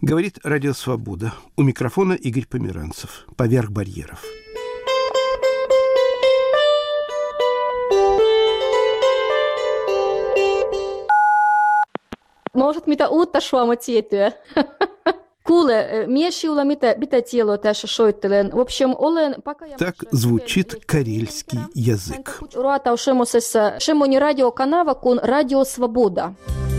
Говорит Радио Свобода. У микрофона Игорь Померанцев. Поверх барьеров. Может, mitä uutta suomea tiettyä? Kuule, mieshiulla mitä tielo tässä soittelen. В общем, olen Так звучит карельский язык. Уратав шемоні радіоканава кун Радіо Свобода.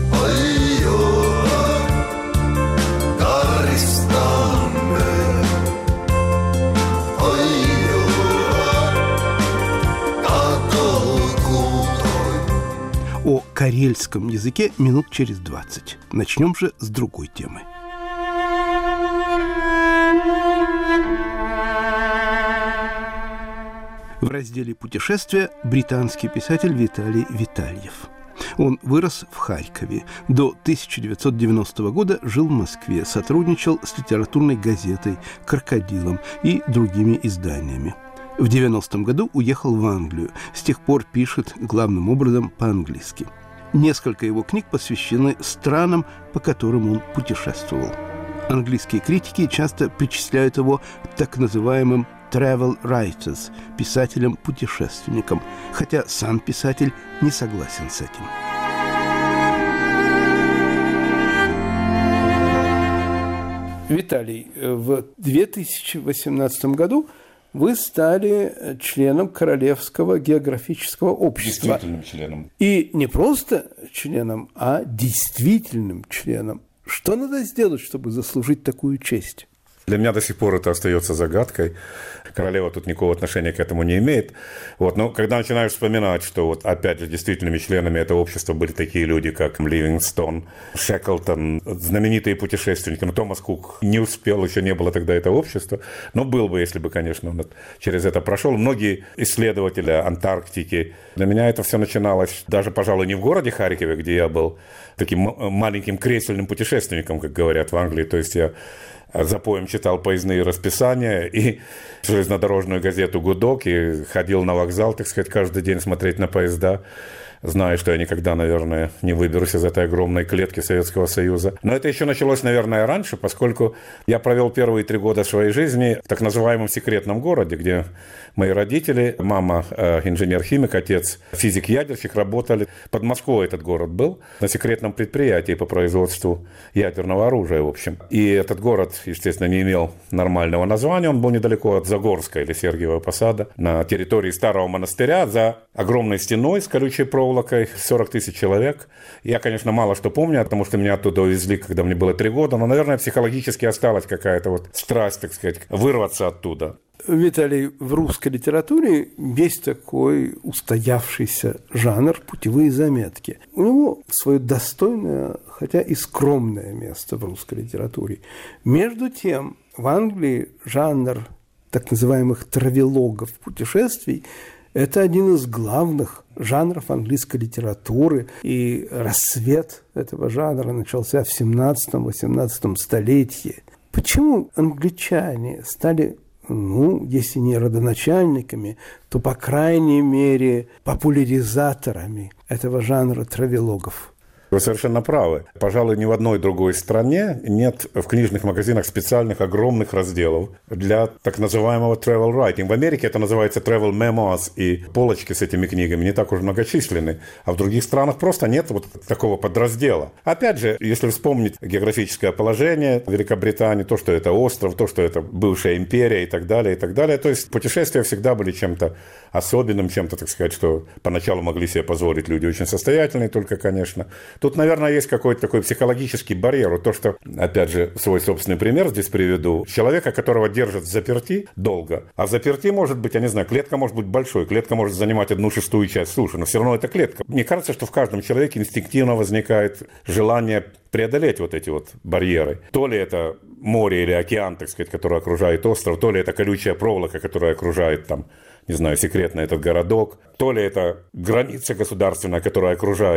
О карельском языке минут через 20. Начнем же с другой темы. В разделе «Путешествия» британский писатель Виталий Витальев. Он вырос в Харькове. До 1990 года жил в Москве, сотрудничал с литературной газетой «Крокодилом» и другими изданиями. В 90-м году уехал в Англию. С тех пор пишет главным образом по-английски. Несколько его книг посвящены странам, по которым он путешествовал. Английские критики часто причисляют его к так называемым travel writers, писателям-путешественникам, хотя сам писатель не согласен с этим. Виталий, в 2018 году вы стали членом Королевского географического общества. Действительным членом. И не просто членом, а действительным членом. Что надо сделать, чтобы заслужить такую честь? Для меня до сих пор это остается загадкой. Королева тут никакого отношения к этому не имеет. Но когда начинаешь вспоминать, что опять же действительными членами этого общества были такие люди, как Ливингстон, Шеклтон, знаменитые путешественники. Томас Кук не успел, еще не было тогда этого общества. Но был бы, если бы, конечно, он через это прошел. Многие исследователи Антарктики. Для меня это все начиналось даже, пожалуй, не в городе Харькове, где я был таким маленьким кресельным путешественником, как говорят в Англии. То есть я запоем читал поездные расписания и железнодорожную газету «Гудок» и ходил на вокзал, так сказать, каждый день смотреть на поезда, зная, что я никогда, наверное, не выберусь из этой огромной клетки Советского Союза. Но это еще началось, наверное, раньше, поскольку я провел первые 3 года своей жизни в так называемом секретном городе, где мои родители, мама инженер-химик, отец физик-ядерщик, работали. Под Москвой этот город был, на секретном предприятии по производству ядерного оружия, в общем. И этот город, естественно, не имел нормального названия, он был недалеко от Загорска или Сергиева Посада, на территории старого монастыря, за огромной стеной с колючей проволокой, 40 тысяч человек. Я, конечно, мало что помню, потому что меня оттуда увезли, когда мне было 3 года, но, наверное, психологически осталась какая-то страсть, так сказать, вырваться оттуда. Виталий, в русской литературе есть такой устоявшийся жанр «путевые заметки». У него свое достойное, хотя и скромное место в русской литературе. Между тем, в Англии жанр так называемых травелогов путешествий – это один из главных жанров английской литературы, и рассвет этого жанра начался в 17-18 столетии. Почему англичане стали, если не родоначальниками, то, по крайней мере, популяризаторами этого жанра травелогов? Вы совершенно правы. Пожалуй, ни в одной другой стране нет в книжных магазинах специальных огромных разделов для так называемого travel writing. В Америке это называется travel memoirs, и полочки с этими книгами не так уж многочисленны. А в других странах просто нет такого подраздела. Опять же, если вспомнить географическое положение Великобритании, то, что это остров, то, что это бывшая империя и так далее, и так далее. То есть путешествия всегда были чем-то особенным, чем-то, так сказать, что поначалу могли себе позволить люди очень состоятельные только, конечно. Тут, наверное, есть какой-то такой психологический барьер. То, что, опять же, свой собственный пример здесь приведу. Человека, которого держат в заперти долго. А в заперти может быть, я не знаю, клетка может быть большой, клетка может занимать 1/6 часть суши, но все равно это клетка. Мне кажется, что в каждом человеке инстинктивно возникает желание преодолеть эти барьеры. То ли это море или океан, так сказать, который окружает остров, то ли это колючая проволока, которая окружает секретно этот городок, то ли это граница государственная, которая окружает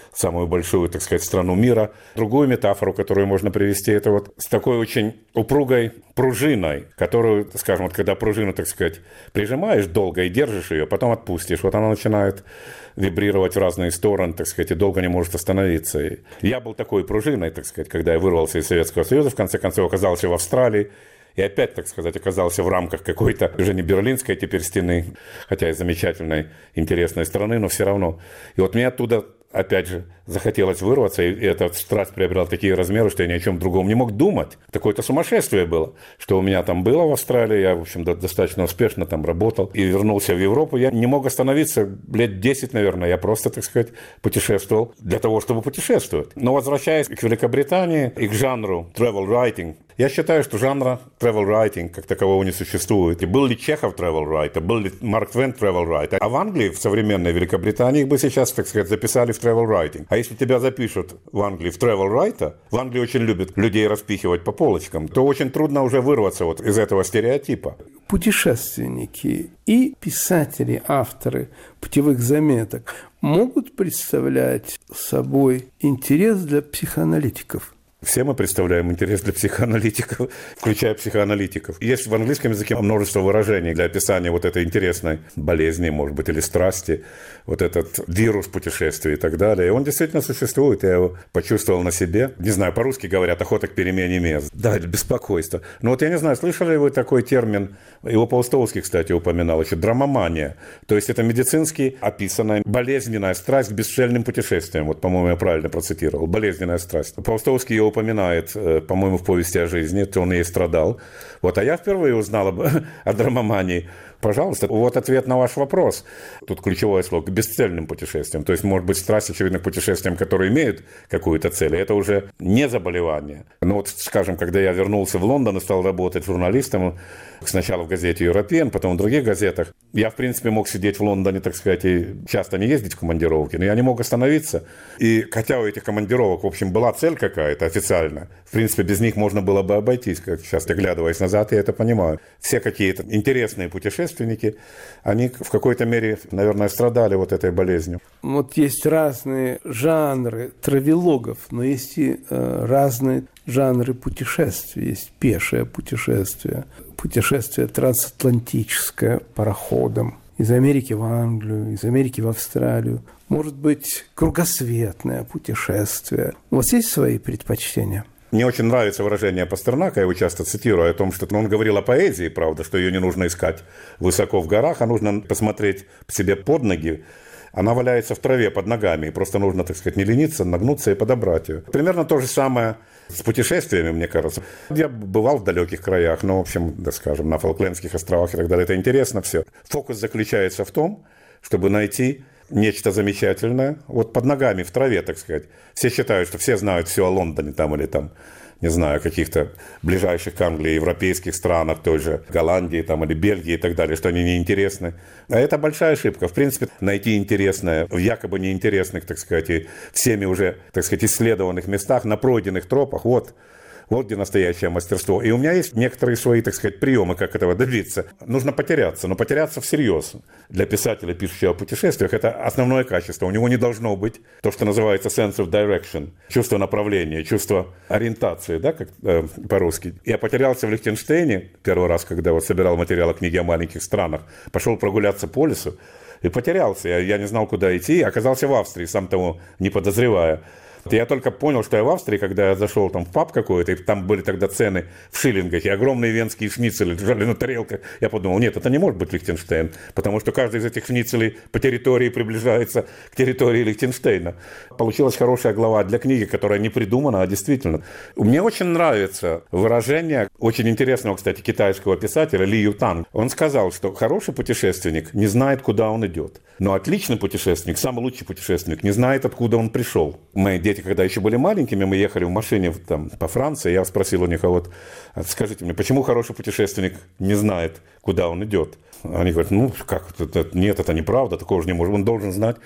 самую большую, так сказать, страну мира. Другую метафору, которую можно привести, это вот с такой очень упругой пружиной, которую, скажем, вот когда пружину, так сказать, прижимаешь долго и держишь ее, потом отпустишь, вот она начинает вибрировать в разные стороны, так сказать, и долго не может остановиться. И я был такой пружиной, так сказать, когда я вырвался из Советского Союза, в конце концов оказался в Австралии, и опять, так сказать, оказался в рамках какой-то уже не берлинской теперь стены, хотя и замечательной, интересной страны, но все равно. И вот мне оттуда, опять же, захотелось вырваться, и эта страсть приобрела такие размеры, что я ни о чем другом не мог думать. Такое-то сумасшествие было, что у меня там было в Австралии, я, в общем, достаточно успешно там работал, и вернулся в Европу. Я не мог остановиться лет 10, наверное, я просто, так сказать, путешествовал для того, чтобы путешествовать. Но возвращаясь к Великобритании и к жанру travel writing, я считаю, что жанра travel writing как такового не существует. И был ли Чехов travel writer, был ли Марк Твен travel writer. А в Англии, в современной Великобритании, их бы сейчас, так сказать, записали в travel writing. А если тебя запишут в Англии в travel writer, в Англии очень любят людей распихивать по полочкам, то очень трудно уже вырваться вот из этого стереотипа. Путешественники и писатели, авторы путевых заметок могут представлять собой интерес для психоаналитиков. Все мы представляем интерес для психоаналитиков, включая психоаналитиков. Есть в английском языке множество выражений для описания вот этой интересной болезни, может быть, или страсти, вот этот вирус путешествий и так далее. И он действительно существует, я его почувствовал на себе. Не знаю, по-русски говорят охота к перемене мест. Да, это беспокойство. Но вот я не знаю, слышали ли вы такой термин, его Паустовский, кстати, упоминал еще, драмомания. То есть это медицински описанная болезненная страсть к бесцельным путешествиям. Вот, по-моему, я правильно процитировал. Болезненная страсть. Паустовский его упоминает, по-моему, в повести о жизни, то он ей страдал. Вот, а я впервые узнал о драмомании. Пожалуйста, вот ответ на ваш вопрос. Тут ключевое слово – к бесцельным путешествиям. То есть, может быть, страсть, очевидно, к путешествиям, которые имеют какую-то цель, это уже не заболевание. Но вот, скажем, когда я вернулся в Лондон и стал работать журналистом, сначала в газете «Европеен», потом в других газетах, я, в принципе, мог сидеть в Лондоне, так сказать, и часто не ездить в командировки, но я не мог остановиться. И хотя у этих командировок, в общем, была цель какая-то официальная, в принципе, без них можно было бы обойтись, как сейчас, оглядываясь назад, я это понимаю. Все какие-то интересные путешественники, они в какой-то мере, наверное, страдали вот этой болезнью. Вот есть разные жанры травелогов, но есть и разные жанры путешествий. Есть пешее путешествие, путешествие трансатлантическое пароходом из Америки в Англию, из Америки в Австралию. Может быть, кругосветное путешествие. У вас есть свои предпочтения? Мне очень нравится выражение Пастернака, я его часто цитирую, о том, что он говорил о поэзии, правда, что ее не нужно искать высоко в горах, а нужно посмотреть себе под ноги. Она валяется в траве под ногами, и просто нужно, так сказать, не лениться, нагнуться и подобрать ее. Примерно то же самое с путешествиями, мне кажется. Я бывал в далеких краях, но, в общем, да, скажем, на Фолклендских островах и так далее. Это интересно все. Фокус заключается в том, чтобы найти нечто замечательное, вот под ногами, в траве, так сказать. Все считают, что все знают все о Лондоне там или там, не знаю, каких-то ближайших к Англии европейских странах, той же Голландии там, или Бельгии и так далее, что они неинтересны. А это большая ошибка. В принципе, найти интересное в якобы неинтересных, так сказать, и всеми уже, так сказать, исследованных местах, на пройденных тропах, вот где настоящее мастерство. И у меня есть некоторые свои, так сказать, приемы, как этого добиться. Нужно потеряться, но потеряться всерьез. Для писателя, пишущего о путешествиях, это основное качество. У него не должно быть то, что называется sense of direction, чувство направления, чувство ориентации, да, как по-русски. Я потерялся в Лихтенштейне первый раз, когда вот собирал материалы книги о маленьких странах. Пошел прогуляться по лесу и потерялся. Я не знал, куда идти. Оказался в Австрии, сам того не подозревая. Я только понял, что я в Австрии, когда я зашел там в паб какой-то, и там были тогда цены в шиллингах, и огромные венские шницели лежали на тарелках. Я подумал, нет, это не может быть Лихтенштейн, потому что каждый из этих шницелей по территории приближается к территории Лихтенштейна. Получилась хорошая глава для книги, которая не придумана, а действительно. Мне очень нравится выражение очень интересного, кстати, китайского писателя Ли Ютан. Он сказал, что хороший путешественник не знает, куда он идет, но отличный путешественник, самый лучший путешественник, не знает, откуда он пришел. Мои дети, когда еще были маленькими, мы ехали в машине там, по Франции, я спросил у них, а вот скажите мне, почему хороший путешественник не знает, куда он идет? Они говорят, ну, как, нет, это неправда, такого же не может, он должен знать.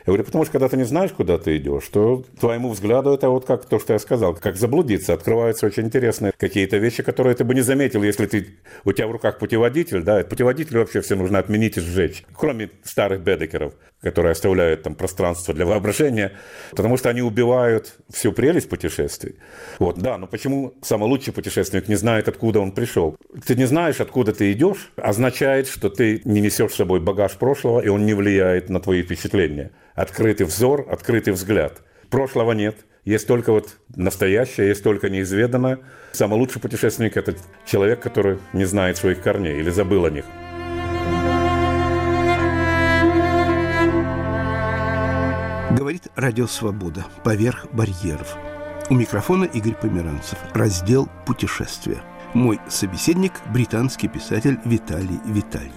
Я говорю, потому что когда ты не знаешь, куда ты идешь, то твоему взгляду это вот как то, что я сказал, как заблудиться. Открываются очень интересные какие-то вещи, которые ты бы не заметил, если у тебя в руках путеводитель, да, путеводитель вообще все нужно отменить и сжечь. Кроме старых бедекеров, которые оставляют там пространство для воображения, потому что они убивают всю прелесть путешествий. Вот, да, но почему самый лучший путешественник не знает, откуда он пришел? Ты не знаешь, откуда ты идешь, означает, что ты не несешь с собой багаж прошлого, и он не влияет на твои впечатления. Открытый взор, открытый взгляд. Прошлого нет. Есть только вот настоящее, есть только неизведанное. Самый лучший путешественник – это человек, который не знает своих корней или забыл о них. Говорит Радио Свобода. Поверх барьеров. У микрофона Игорь Померанцев. Раздел «Путешествия». Мой собеседник – британский писатель Виталий Витальев.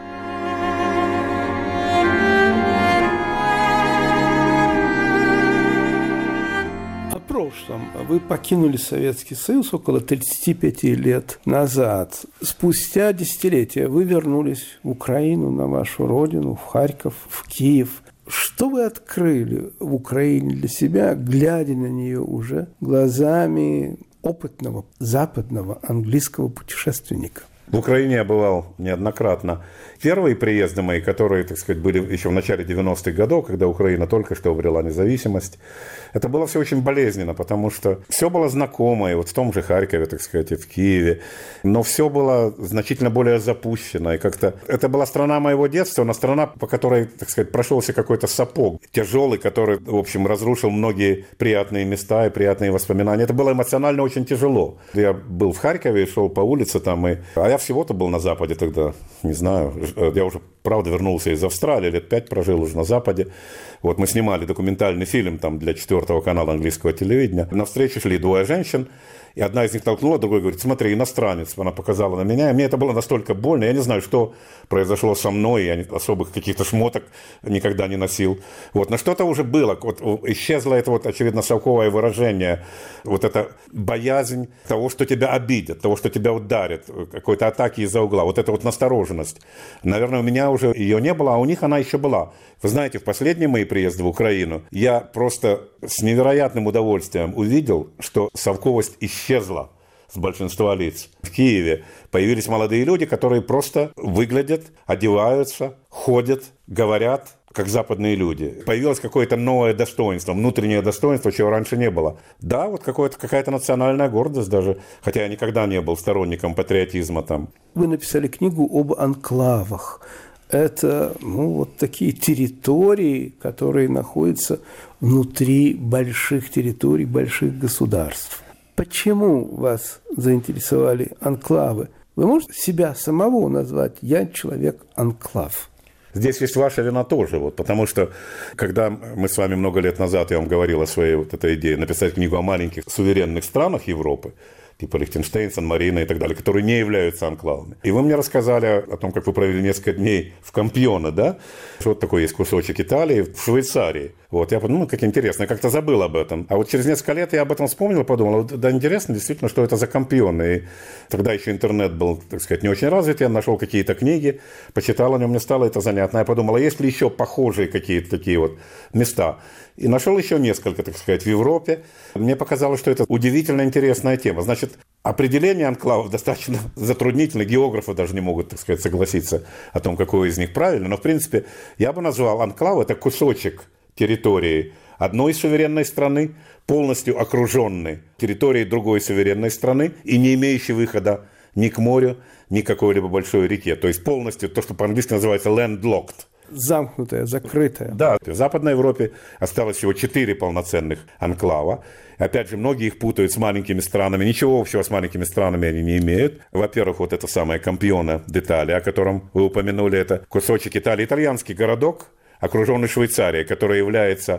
О прошлом. Вы покинули Советский Союз около 35 лет назад. Спустя десятилетия вы вернулись в Украину, на вашу родину, в Харьков, в Киев. Что вы открыли в Украине для себя, глядя на нее уже глазами опытного западного английского путешественника? В Украине я бывал неоднократно. Первые приезды мои, которые, так сказать, были еще в начале 90-х годов, когда Украина только что обрела независимость, это было все очень болезненно, потому что все было знакомое, вот в том же Харькове, так сказать, и в Киеве, но все было значительно более запущено. И как-то это была страна моего детства, но страна, по которой, так сказать, прошелся какой-то сапог тяжелый, который, в общем, разрушил многие приятные места и приятные воспоминания. Это было эмоционально очень тяжело. Я был в Харькове, шел по улице там, а я всего-то был на Западе тогда, не знаю, я уже, правда, вернулся из Австралии, лет 5 прожил уже на Западе. Вот мы снимали документальный фильм там для 4-го канала английского телевидения. На встречу шли двое женщин, и одна из них толкнула, другой говорит: смотри, иностранец. Она показала на меня, и мне это было настолько больно. Я не знаю, что произошло со мной, я особых каких-то шмоток никогда не носил. Вот, но что-то уже было. Вот, исчезло это, вот, очевидно, совковое выражение, вот эта боязнь того, что тебя обидят, того, что тебя ударят, какой-то атаки из-за угла. Вот эта вот настороженность. Наверное, у меня уже ее не было, а у них она еще была. Вы знаете, в последние мои приезды в Украину я просто с невероятным удовольствием увидел, что совковость исчезла с большинства лиц. В Киеве появились молодые люди, которые просто выглядят, одеваются, ходят, говорят, как западные люди. Появилось какое-то новое достоинство, внутреннее достоинство, чего раньше не было. Да, вот какая-то национальная гордость даже, хотя я никогда не был сторонником патриотизма там. Вы написали книгу об анклавах. Это, вот такие территории, которые находятся внутри больших территорий, больших государств. Почему вас заинтересовали анклавы? Вы можете себя самого назвать «я человек-анклав»? Здесь есть ваша вина тоже, потому что, когда мы с вами много лет назад, я вам говорил о своей вот этой идее написать книгу о маленьких суверенных странах Европы, типа Лихтенштейн, Сан-Марино и так далее, которые не являются анклавами. И вы мне рассказали о том, как вы провели несколько дней в Кампьоне, да? Что вот такой есть кусочек Италии в Швейцарии. Вот, я подумал, как интересно, я как-то забыл об этом. А вот через несколько лет я об этом вспомнил и подумал, да, интересно действительно, что это за Кампьон. И тогда еще интернет был, так сказать, не очень развит, я нашел какие-то книги, почитал о нем, мне стало это занятно. Я подумал, а есть ли еще похожие какие-то такие вот места? И нашел еще несколько, так сказать, в Европе. Мне показалось, что это удивительно интересная тема. Значит, определение анклавов достаточно затруднительно. Географы даже не могут, так сказать, согласиться о том, какое из них правильно. Но, в принципе, я бы назвал анклав – это кусочек территории одной суверенной страны, полностью окруженной территорией другой суверенной страны и не имеющей выхода ни к морю, ни к какой-либо большой реке. То есть полностью то, что по-английски называется landlocked. Замкнутая, закрытая. Да, в Западной Европе осталось всего 4 полноценных анклава. Опять же, многие их путают с маленькими странами. Ничего общего с маленькими странами они не имеют. Во-первых, вот это самое Кампьоне d'Italia, о котором вы упомянули, это кусочек Италии, итальянский городок, окруженный Швейцарией, который является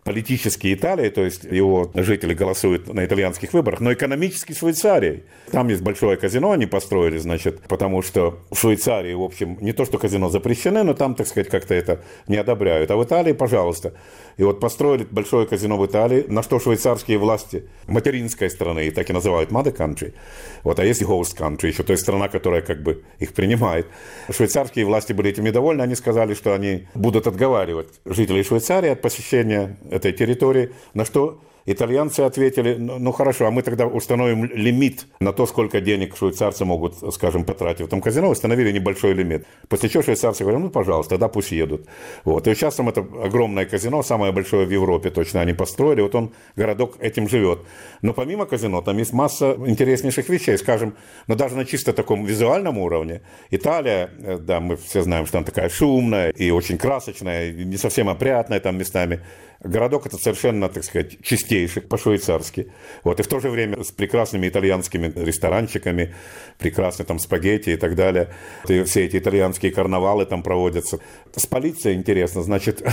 политически Италией, то есть его жители голосуют на итальянских выборах, но экономически Швейцарией. Там есть большое казино, они построили, значит, потому что в Швейцарии, в общем, не то, что казино запрещены, но там, так сказать, как-то это не одобряют. А в Италии, пожалуйста. И вот построили большое казино в Италии, на что швейцарские власти материнской страны, и так и называют mother country, вот, а есть host country еще, то есть страна, которая как бы их принимает. Швейцарские власти были этим недовольны, они сказали, что они будут отговаривать жителей Швейцарии от посещения этой территории, на что итальянцы ответили, ну хорошо, а мы тогда установим лимит на то, сколько денег швейцарцы могут, скажем, потратить в этом казино, установили небольшой лимит. После чего швейцарцы говорят, ну пожалуйста, тогда пусть едут. Вот. И сейчас там это огромное казино, самое большое в Европе точно они построили, вот он, городок этим живет. Но помимо казино там есть масса интереснейших вещей, скажем, но даже на чисто таком визуальном уровне. Италия, да, мы все знаем, что она такая шумная и очень красочная, и не совсем опрятная там местами. Городок это совершенно, так сказать, чистейший по-швейцарски. Вот. И в то же время с прекрасными итальянскими ресторанчиками, прекрасные там спагетти и так далее. И все эти итальянские карнавалы там проводятся. С полицией интересно. Значит,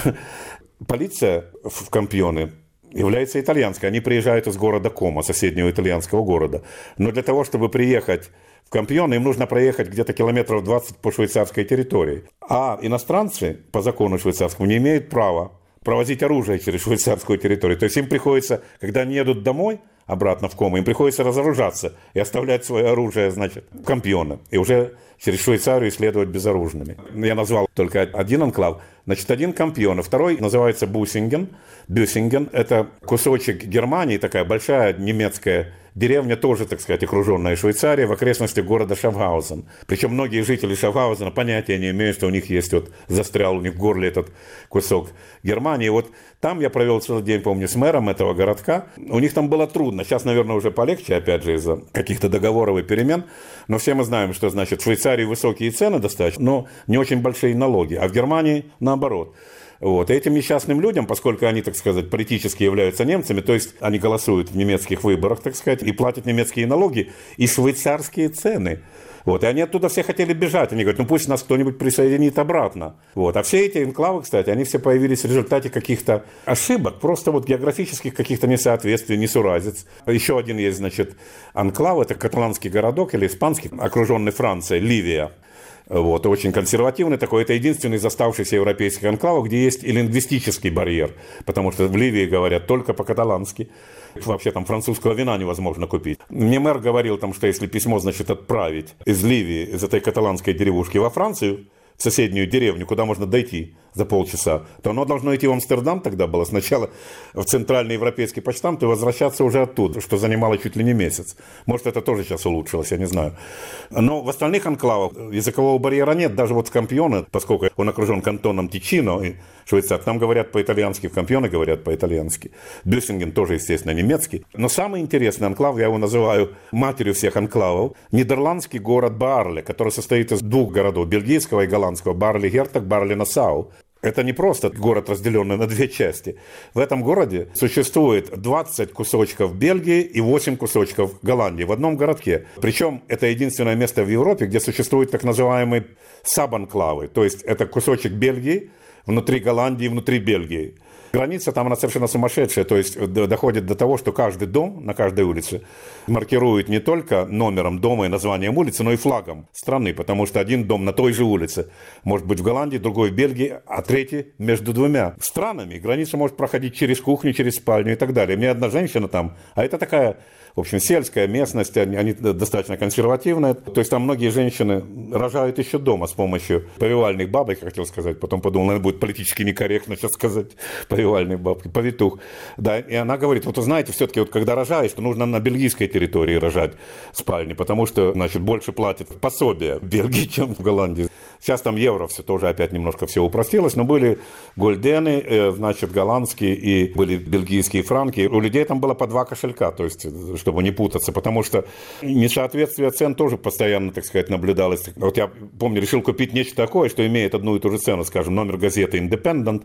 полиция в Кампьоне является итальянской. Они приезжают из города Комо, соседнего итальянского города. Но для того, чтобы приехать в Кампьоне, им нужно проехать где-то километров 20 по швейцарской территории. А иностранцы по закону швейцарскому не имеют права провозить оружие через швейцарскую территорию. То есть им приходится, когда они едут домой, обратно в Комо, им приходится разоружаться и оставлять свое оружие, значит, в Кампьоне. И уже через Швейцарию следовать безоружными. Я назвал только один анклав. Значит, один Кампьоне, второй называется Бюссинген. Бюссинген – это кусочек Германии, такая большая немецкая деревня, тоже, так сказать, окруженная Швейцарией, в окрестностях города Шафгаузен. Причем многие жители Шафгаузена понятия не имеют, что у них есть вот, застрял у них в горле этот кусок Германии. Вот там я провел целый день, помню, с мэром этого городка. У них там было трудно. Сейчас, наверное, уже полегче, опять же, из-за каких-то договоров и перемен. Но все мы знаем, что, значит, в Швейцарии высокие цены достаточно, но не очень большие налоги. А в Германии наоборот. Вот. И этим несчастным людям, поскольку они, так сказать, политически являются немцами, то есть они голосуют в немецких выборах, так сказать, и платят немецкие налоги и швейцарские цены. Вот. И они оттуда все хотели бежать. Они говорят, ну пусть нас кто-нибудь присоединит обратно. Вот. А все эти энклавы, кстати, они все появились в результате каких-то ошибок, просто вот географических каких-то несоответствий, несуразиц. Еще один есть, значит, анклав, это каталанский городок или испанский, окруженный Францией, Ливия. Вот, очень консервативный такой. Это единственный из оставшихся европейских анклавов, где есть и лингвистический барьер, потому что в Ливии говорят только по-каталански. Вообще там французского вина невозможно купить. Мне мэр говорил, там, что если письмо, значит, отправить из Ливии, из этой каталанской деревушки во Францию, в соседнюю деревню, куда можно дойти за полчаса, то оно должно идти в Амстердам тогда было, сначала в центральный европейский почтамт и возвращаться уже оттуда, что занимало чуть ли не месяц. Может, это тоже сейчас улучшилось, я не знаю. Но в остальных анклавах языкового барьера нет, даже вот в Кампьоне, поскольку он окружен кантоном Тичино, и Швейцар, там говорят по-итальянски, в Кампьоне говорят по-итальянски. Бюссинген тоже, естественно, немецкий. Но самый интересный анклав, я его называю матерью всех анклавов, нидерландский город Баарле, который состоит из двух городов, бельгийского и голландского, Баарле-Гертак, Баарле-Нассау. Это не просто город, разделенный на две части. В этом городе существует 20 кусочков Бельгии и 8 кусочков Голландии в одном городке. Причем это единственное место в Европе, где существуют так называемые сабанклавы. То есть это кусочек Бельгии внутри Голландии, внутри Бельгии. Граница там, она совершенно сумасшедшая, то есть доходит до того, что каждый дом на каждой улице маркирует не только номером дома и названием улицы, но и флагом страны, потому что один дом на той же улице может быть в Голландии, другой в Бельгии, а третий между двумя странами. Граница может проходить через кухню, через спальню и так далее. Мне одна женщина там, а это такая, в общем, сельская местность, они достаточно консервативные. То есть там многие женщины рожают еще дома с помощью повивальных бабок, я хотел сказать, потом подумал, наверное, будет политически некорректно сейчас сказать повивальные бабки, повитух. Да, и она говорит, вот вы знаете, все-таки вот когда рожаешь, то нужно на бельгийской территории рожать спальни, потому что, значит, больше платят пособие в Бельгии, чем в Голландии. Сейчас там евро все тоже опять немножко все упростилось, но были гульдены, значит, голландские и были бельгийские франки. У людей там было по 2 кошелька, то есть, чтобы не путаться, потому что несоответствие цен тоже постоянно, так сказать, наблюдалось. Вот я помню, решил купить нечто такое, что имеет одну и ту же цену, скажем, номер газеты «Independent»,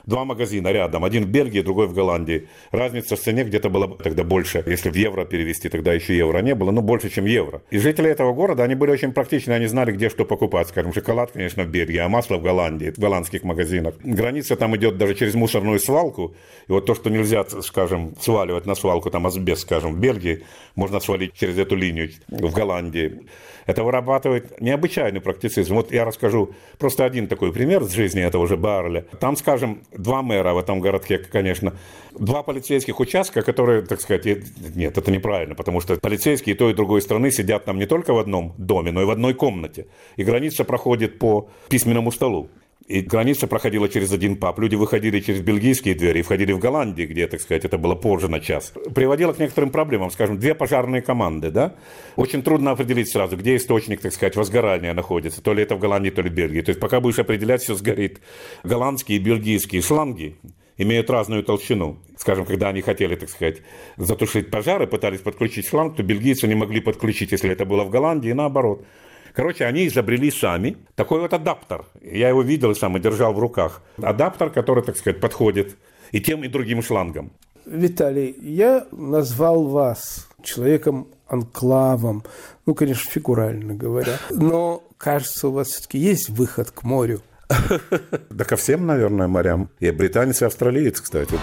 два магазина рядом, один в Бельгии, другой в Голландии. Разница в цене где-то была тогда больше, если в евро перевести, тогда еще евро не было, но больше, чем евро. И жители этого города, они были очень практичны, они знали, где что покупать. Скажем, шоколад, конечно, в Бельгии, а масло в Голландии, в голландских магазинах. Граница там идет даже через мусорную свалку. И вот то, что нельзя, скажем, сваливать на свалку, там асбест, скажем, в Бельгии, можно свалить через эту линию в Голландии. Это вырабатывает необычайный практицизм. Вот я расскажу просто один такой пример с жизни этого же Баарля. Там, скажем, два мэра в этом городке, конечно, два полицейских участка, которые, так сказать, нет, это неправильно, потому что полицейские той и другой страны сидят там не только в одном доме, но и в одной комнате. И граница проходит по письменному столу. И граница проходила через один паб. Люди выходили через бельгийские двери и входили в Голландию, где, так сказать, это было позже на час. Приводило к некоторым проблемам. Скажем, две пожарные команды, да? Очень трудно определить сразу, где источник, так сказать, возгорания находится. То ли это в Голландии, то ли в Бельгии. То есть пока будешь определять, все сгорит. Голландские и бельгийские шланги имеют разную толщину. Скажем, когда они хотели, так сказать, затушить пожары, пытались подключить шланг, то бельгийцы не могли подключить, если это было в Голландии, и наоборот. Короче, они изобрели сами такой вот адаптер. Я его видел и сам и держал в руках. Адаптер, который, так сказать, подходит и тем, и другим шлангам. Виталий, я назвал вас человеком-анклавом, ну, конечно, фигурально говоря, но, кажется, у вас все-таки есть выход к морю. Да ко всем, наверное, морям. Я британец и австралиец, кстати.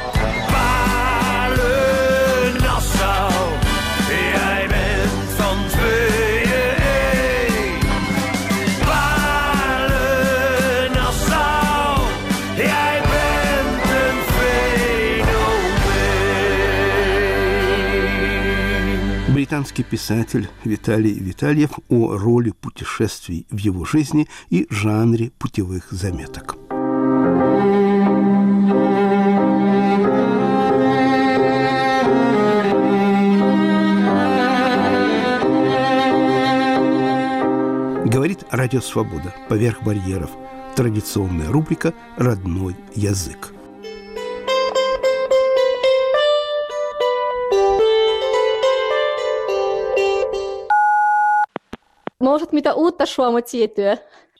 Британский писатель Виталий Витальев о роли путешествий в его жизни и жанре путевых заметок. Говорит Радио Свобода. Поверх барьеров. Традиционная рубрика «Родной язык». Может, mitä uutta Suomea tiettyä?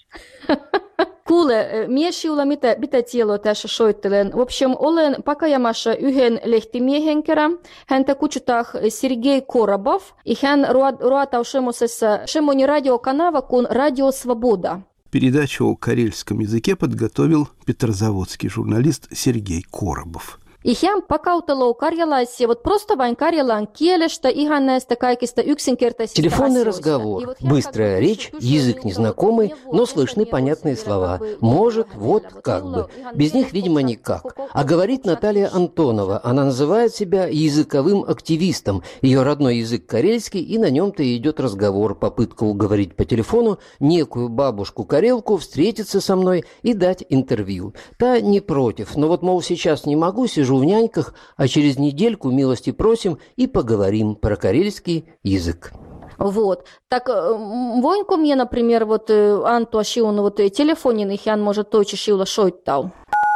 Kuule, miesiulla mitä tietoa tässä soittelen. В общем, olen pakajamassa yhden lehtimiehen kerran. Häntä kutsutaan Sergei Korobov. Ja hän ruotaa semmoinen radiokanava kuin Radio Svoboda. Передачу о карельском языке подготовил петрозаводский журналист Сергей Коробов. Ja hän pakautelee karjalaisia, вот просто vain karjalan kielestä, ihan näistä kaikista yksinkertaisista Телефонный asioista. разговор, быстрая речь, язык незнакомый, но слышны понятные слова. Может, вот, как бы. Без них, видимо, никак. А говорит Наталья Антонова. Она называет себя языковым активистом. Ее родной язык карельский, и на нем-то и идет разговор, попытка уговорить по телефону некую бабушку-карелку встретиться со мной и дать интервью. Та не против, но вот, мол, сейчас не могу, сижу в няньках, а через недельку милости просим и поговорим про карельский язык. Вот. Так, voinko minä, например, вот antaa sinun вот telefonin, ja hän может точно sinulle soittaa?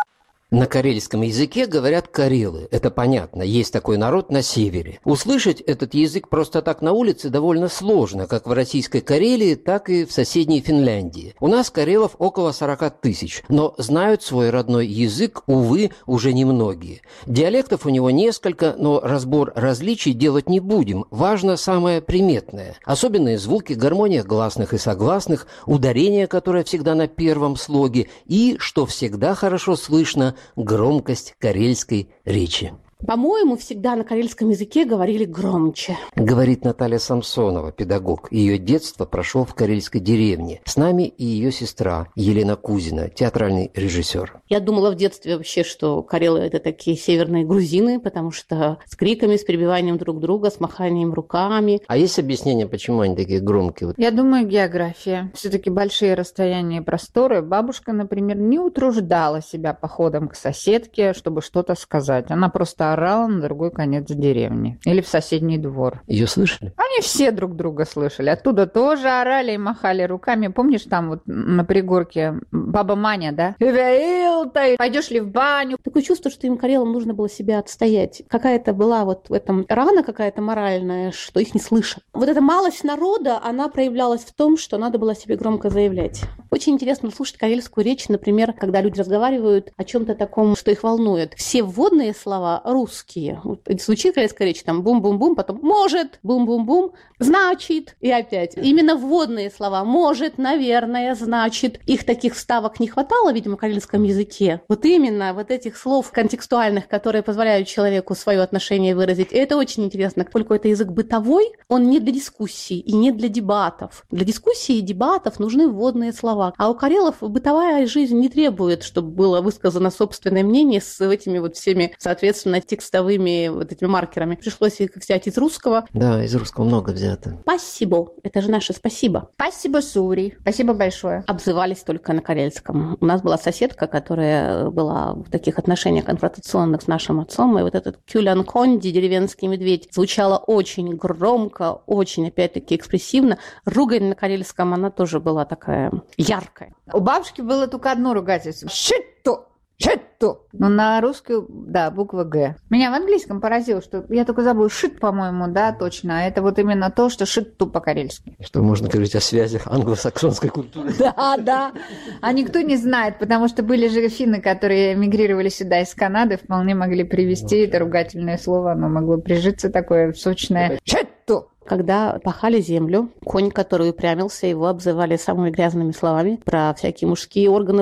На карельском языке говорят карелы. Это понятно, есть такой народ на севере. Услышать этот язык просто так на улице довольно сложно, как в российской Карелии, так и в соседней Финляндии. У нас карелов около 40 тысяч, но знают свой родной язык, увы, уже немногие. Диалектов у него несколько, но разбор различий делать не будем. Важно самое приметное. Особенные звуки, гармония гласных и согласных, ударение, которое всегда на первом слоге, и, что всегда хорошо слышно, громкость карельской речи. По-моему, всегда на карельском языке говорили громче. Говорит Наталья Самсонова, педагог. Ее детство прошло в карельской деревне. С нами и ее сестра Елена Кузина, театральный режиссер. Я думала в детстве вообще, что карелы – это такие северные грузины, потому что с криками, с перебиванием друг друга, с маханием руками. А есть объяснение, почему они такие громкие? Я думаю, география. Все-таки большие расстояния и просторы. Бабушка, например, не утруждала себя походом к соседке, чтобы что-то сказать. Она просто орала на другой конец деревни или в соседний двор. Ее слышали? Они все друг друга слышали. Оттуда тоже орали и махали руками. Помнишь, там вот на пригорке баба Маня, да? Пойдешь ли в баню? Такое чувство, что им, карелам, нужно было себя отстоять. Какая-то была вот в этом рана какая-то моральная, что их не слышат. Вот эта малость народа, она проявлялась в том, что надо было себе громко заявлять. Очень интересно слушать карельскую речь, например, когда люди разговаривают о чем-то таком, что их волнует. Все вводные слова русские. Вот звучит карельская речь, там бум-бум-бум, потом может, бум-бум-бум, значит, и опять. Именно вводные слова может, наверное, значит. Их таких вставок не хватало, видимо, в карельском языке. Вот именно вот этих слов контекстуальных, которые позволяют человеку свое отношение выразить. И это очень интересно. Поскольку это язык бытовой, он не для дискуссий и не для дебатов. Для дискуссий и дебатов нужны вводные слова. А у карелов бытовая жизнь не требует, чтобы было высказано собственное мнение с этими вот всеми, соответственно, текстовыми вот этими маркерами. Пришлось их взять из русского. Да, из русского много взято. Спасибо. Это же наше спасибо. Спасибо, Сури. Спасибо большое. Обзывались только на карельском. У нас была соседка, которая была в таких отношениях конфронтационных с нашим отцом, и вот этот кюлян конди, деревенский медведь, звучало очень громко, очень, опять-таки, экспрессивно. Ругань на карельском, она тоже была такая яркая. У бабушки было только одно ругательство. Шитто! Шитто! Но на русскую, да, буква «Г». Меня в английском поразило, что я только забыла шит, по-моему, да, точно. А это вот именно то, что шитту по-карельски. Что можно говорить о связях англосаксонской культуры. Да, да. А никто не знает, потому что были же финны, которые эмигрировали сюда из Канады, вполне могли привезти это ругательное слово. Оно могло прижиться такое сочное. Шитто! Когда пахали землю, конь, который упрямился, его обзывали самыми грязными словами про всякие мужские органы.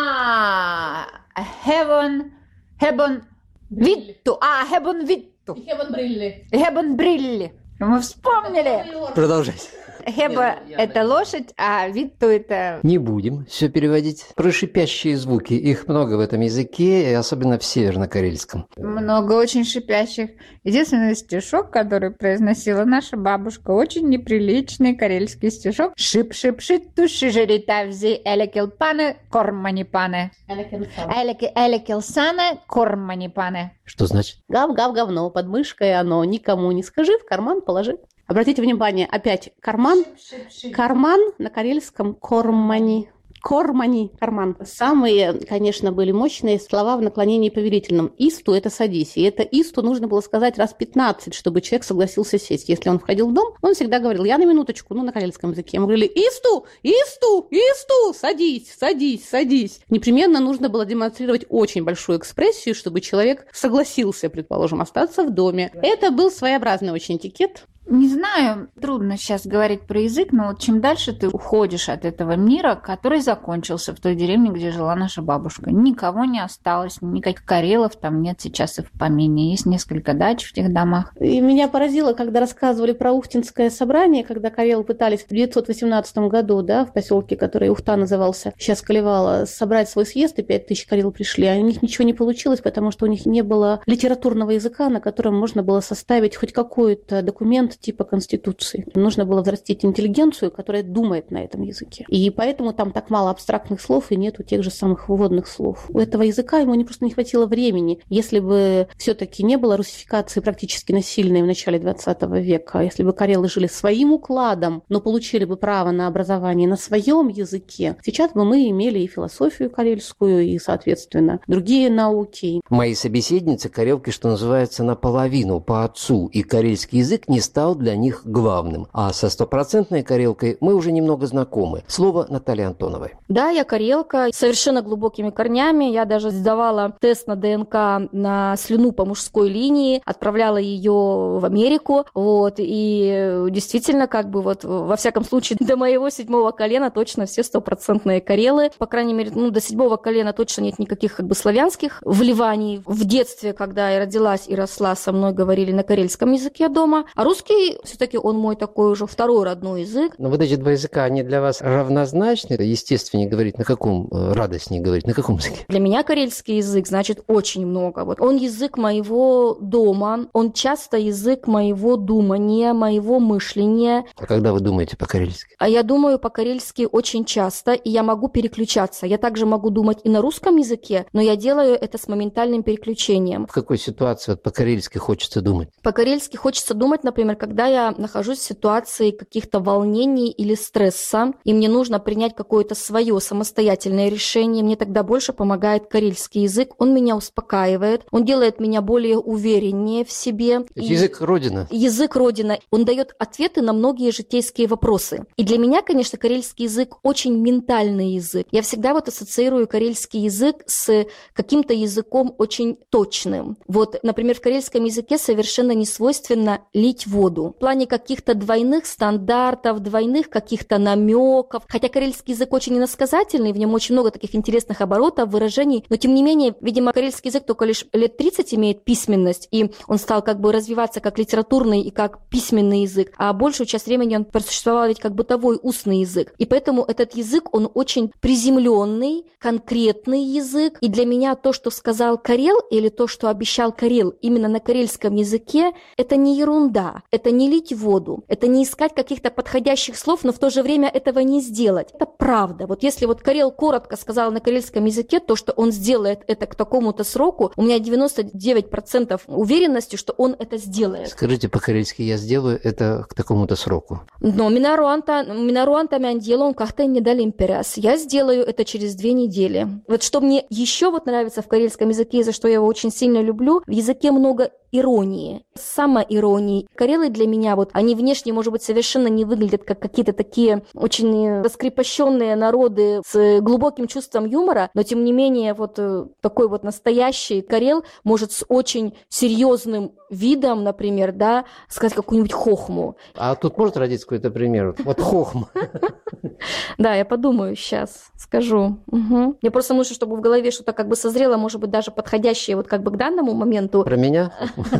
Хебон витту. Хебон витту. Хебон брилли. Мы вспомнили. Продолжайте. Хеба – это лошадь, а витту – это... Не будем все переводить. Про шипящие звуки. Их много в этом языке, и особенно в северно-карельском. Много очень шипящих. Единственный стишок, который произносила наша бабушка, очень неприличный карельский стишок. Шип-шип-шитту шижеритавзи элекелпане корманипане. Элекелсане корманипане. Что значит? Гав-гав-говно, под мышкой оно, никому не скажи, в карман положи. Обратите внимание, опять карман. Карман на карельском кормани. Кормани, карман. Самые, конечно, были мощные слова в наклонении повелительном. Исту – это садись. И это исту нужно было сказать раз 15, чтобы человек согласился сесть. Если он входил в дом, он всегда говорил: я на минуточку, на карельском языке. Мы говорили: исту, исту, исту, садись, садись, садись. Непременно нужно было демонстрировать очень большую экспрессию, чтобы человек согласился, предположим, остаться в доме. Это был своеобразный очень этикет. Не знаю, трудно сейчас говорить про язык, но вот чем дальше ты уходишь от этого мира, который закончился в той деревне, где жила наша бабушка. Никого не осталось, никаких карелов там нет сейчас и в помине. Есть несколько дач в тех домах. И меня поразило, когда рассказывали про Ухтинское собрание, когда карелы пытались в 1918 году, да, в поселке, который Ухта назывался, сейчас Калевала, собрать свой съезд, и 5000 карел пришли, а у них ничего не получилось, потому что у них не было литературного языка, на котором можно было составить хоть какой-то документ типа Конституции. Нужно было взрастить интеллигенцию, которая думает на этом языке. И поэтому там так мало абстрактных слов и нету тех же самых вводных слов. У этого языка ему просто не хватило времени. Если бы все-таки не было русификации практически насильной в начале 20 века, если бы карелы жили своим укладом, но получили бы право на образование на своем языке, сейчас бы мы имели и философию карельскую, и, соответственно, другие науки. Мои собеседницы карелки, что называется, наполовину по отцу, и карельский язык не стал для них главным. А со стопроцентной карелкой мы уже немного знакомы. Слово Натальи Антоновой. Да, я карелка с совершенно глубокими корнями. Я даже сдавала тест на ДНК на слюну по мужской линии, отправляла ее в Америку. Вот, и действительно, как бы вот, во всяком случае, до моего 7-го колена точно все стопроцентные карелы. По крайней мере, до 7-го колена точно нет никаких как бы славянских вливаний. В детстве, когда я родилась и росла, со мной говорили на карельском языке дома. А русский все-таки он мой такой уже второй родной язык. Но вот эти два языка, они для вас равнозначны? Естественнее говорить на каком, радостнее говорить на каком языке? Для меня карельский язык значит очень много. Вот он язык моего дома, он часто язык моего думания, моего мышления. А когда вы думаете по-карельски? А я думаю по-карельски очень часто, и я могу переключаться. Я также могу думать и на русском языке, но я делаю это с моментальным переключением. В какой ситуации вот по-карельски хочется думать? По-карельски хочется думать, например, когда я нахожусь в ситуации каких-то волнений или стресса, и мне нужно принять какое-то свое самостоятельное решение, мне тогда больше помогает карельский язык. Он меня успокаивает, он делает меня более увереннее в себе. Язык Родина. Язык Родина. Он дает ответы на многие житейские вопросы. И для меня, конечно, карельский язык очень ментальный язык. Я всегда вот ассоциирую карельский язык с каким-то языком очень точным. Вот, например, в карельском языке совершенно не свойственно лить воду. В плане каких-то двойных стандартов, двойных каких-то намеков. Хотя карельский язык очень иносказательный, в нем очень много таких интересных оборотов, выражений, но тем не менее, видимо, карельский язык только лишь лет 30 имеет письменность, и он стал как бы развиваться как литературный и как письменный язык, а большую часть времени он просуществовал ведь как бытовой устный язык. И поэтому этот язык, он очень приземленный, конкретный язык. И для меня то, что сказал Карел, или то, что обещал Карел именно на карельском языке, это не ерунда, это не лить воду, это не искать каких-то подходящих слов, но в то же время этого не сделать. Это правда. Вот если вот Карел коротко сказал на карельском языке то, что он сделает это к такому-то сроку, у меня 99% уверенности, что он это сделает. Скажите по-карельски, я сделаю это к такому-то сроку. Но минаруанта мяндела как-то не дали империас. Я сделаю это через 2 недели. Вот что мне еще вот нравится в карельском языке, за что я его очень сильно люблю, в языке много иронии, самоиронии. Карелы для меня, вот, они внешне, может быть, совершенно не выглядят как какие-то такие очень раскрепощенные народы с глубоким чувством юмора, но, тем не менее, вот такой вот настоящий карел может с очень серьезным видом, например, да, сказать какую-нибудь хохму. А тут может родиться какой-то пример? Вот хохма. Да, я подумаю сейчас, скажу. Мне просто нужно, чтобы в голове что-то как бы созрело, может быть, даже подходящее вот как бы к данному моменту. Про меня?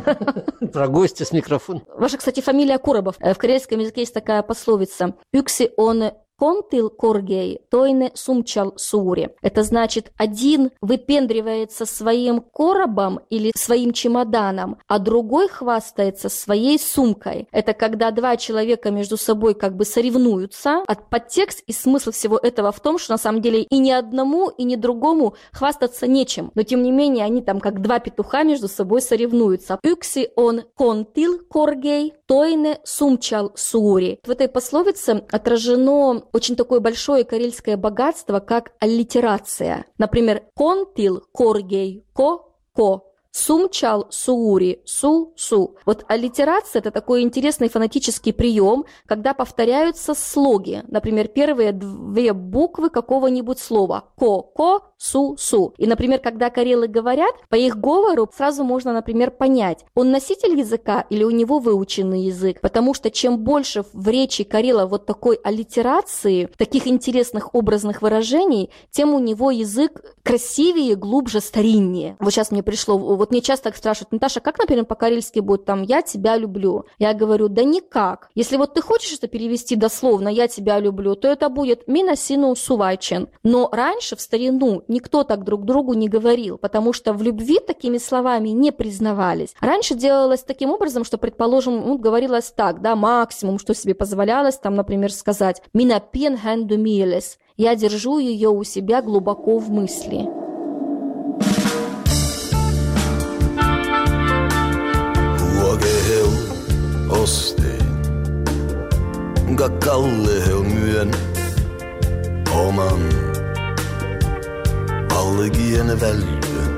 Про гостя с микрофоном. Ваша, кстати, фамилия Коробов. В карельском языке есть такая пословица. «Юкси он контил коргей, тойне сумчал сури». Это значит, один выпендривается своим коробом или своим чемоданом, а другой хвастается своей сумкой. Это когда 2 человека между собой как бы соревнуются. А подтекст и смысл всего этого в том, что на самом деле и ни одному, и ни другому хвастаться нечем. Но тем не менее они там как 2 петуха между собой соревнуются. «Юкси он контил коргей, тойне сумчал сури». В этой пословице отражено очень такое большое карельское богатство, как аллитерация. Например, «контил коргей ко-ко», «сумчал суури су-су». Вот аллитерация – это такой интересный фонетический прием, когда повторяются слоги. Например, первые 2 буквы какого-нибудь слова – ко-ко, су-су. И, например, когда карелы говорят, по их говору сразу можно, например, понять, он носитель языка или у него выученный язык. Потому что чем больше в речи карела вот такой аллитерации, таких интересных образных выражений, тем у него язык красивее, глубже, стариннее. Вот сейчас мне пришло, вот мне часто спрашивают: Наташа, как, например, по-карельски будет там «я тебя люблю»? Я говорю: да никак. Если вот ты хочешь это перевести дословно «я тебя люблю», то это будет «мина сину сувайчен». Но раньше, в старину, никто так друг другу не говорил, потому что в любви такими словами не признавались. Раньше делалось таким образом, что, предположим, говорилось так, да, максимум, что себе позволялось, там, например, сказать «мина пен хэнду милес», «я держу ее у себя глубоко в мысли». Algien välvyn.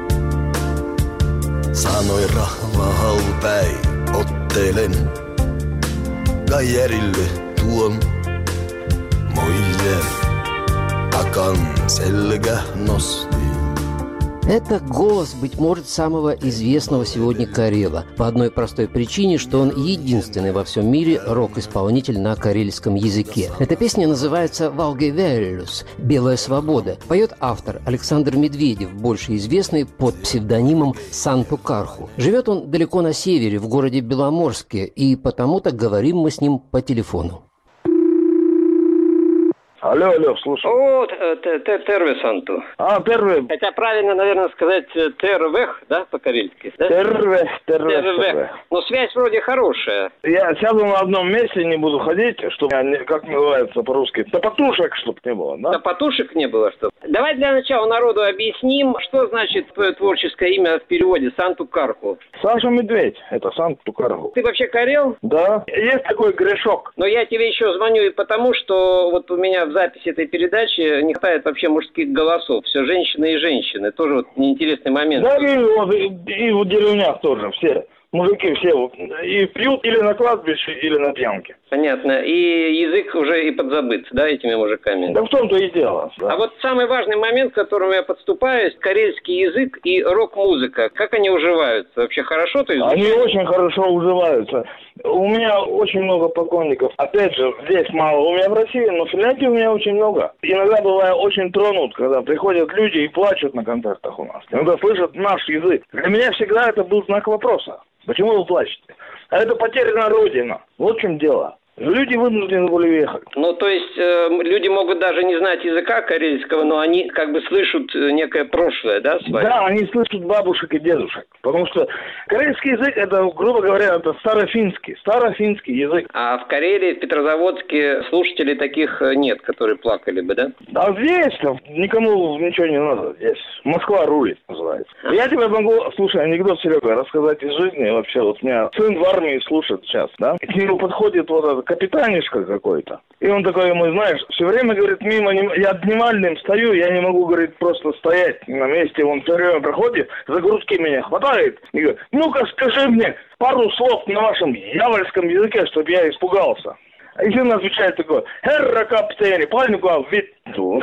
Sanoi rahvahal päin, ottelen Kajerille tuon muille takan selkä nosti. Это голос, быть может, самого известного сегодня карела. По одной простой причине, что он единственный во всем мире рок-исполнитель на карельском языке. Эта песня называется «Valgevelus» – «Белая свобода». Поет автор Александр Медведев, больше известный под псевдонимом Санту Карху. Живет он далеко на севере, в городе Беломорске, и потому-то говорим мы с ним по телефону. Алло, слушай. О, Тервесанту. Первый. Хотя правильно, наверное, сказать Тервех, да, по-карельски? Да? Тервех. Но связь вроде хорошая. Я сяду на одном месте, не буду ходить, чтобы, как называется по-русски, топотушек, чтобы не было, да? Топотушек не было, что? Давай для начала народу объясним, что значит твое творческое имя в переводе Санту Карху. Саша Медведь, это Санту Карху. Ты вообще карел? Да, есть такой грешок. Но я тебе еще звоню и потому, что вот у меня в записи этой передачи не хватает вообще мужских голосов. Все женщины и женщины. Тоже вот неинтересный момент. Да, и в деревнях тоже все. Мужики все и пьют или на кладбище, или на пьянке. Понятно. И язык уже и подзабыт, да, этими мужиками? Да в том-то и дело. Да. А вот самый важный момент, к которому я подступаюсь, карельский язык и рок-музыка. Как они уживаются? Вообще хорошо? То есть... Они очень хорошо уживаются. У меня очень много поклонников. Опять же, здесь мало у меня в России, но в Финляндии у меня очень много. Иногда бываю очень тронут, когда приходят люди и плачут на концертах у нас. Иногда слышат наш язык. Для меня всегда это был знак вопроса. Почему вы плачете? А это потеряна Родина. Вот в чем дело. Люди вынуждены были ехать. Ну, то есть, люди могут даже не знать языка карельского, но они как бы слышат некое прошлое, да, свое? Да, они слышат бабушек и дедушек. Потому что карельский язык, это, грубо говоря, это старофинский язык. А в Карелии, в Петрозаводске слушателей таких нет, которые плакали бы, да? А здесь никому ничего не надо. Здесь Москва рулит, называется. Я тебе могу, слушай, анекдот, Серега, рассказать из жизни. Вообще, вот меня сын в армии слушает сейчас, да? И к нему подходит вот этот капитанишка какой-то. И он такой ему, знаешь, все время, говорит, мимо, я дневальным стою, я не могу, говорит, просто стоять на месте. Он все время проходит, за грудки меня хватает и говорит, ну-ка скажи мне пару слов на вашем дьявольском языке, чтобы я испугался. И сын отвечает такой, «Herra капитани, пальнику витту».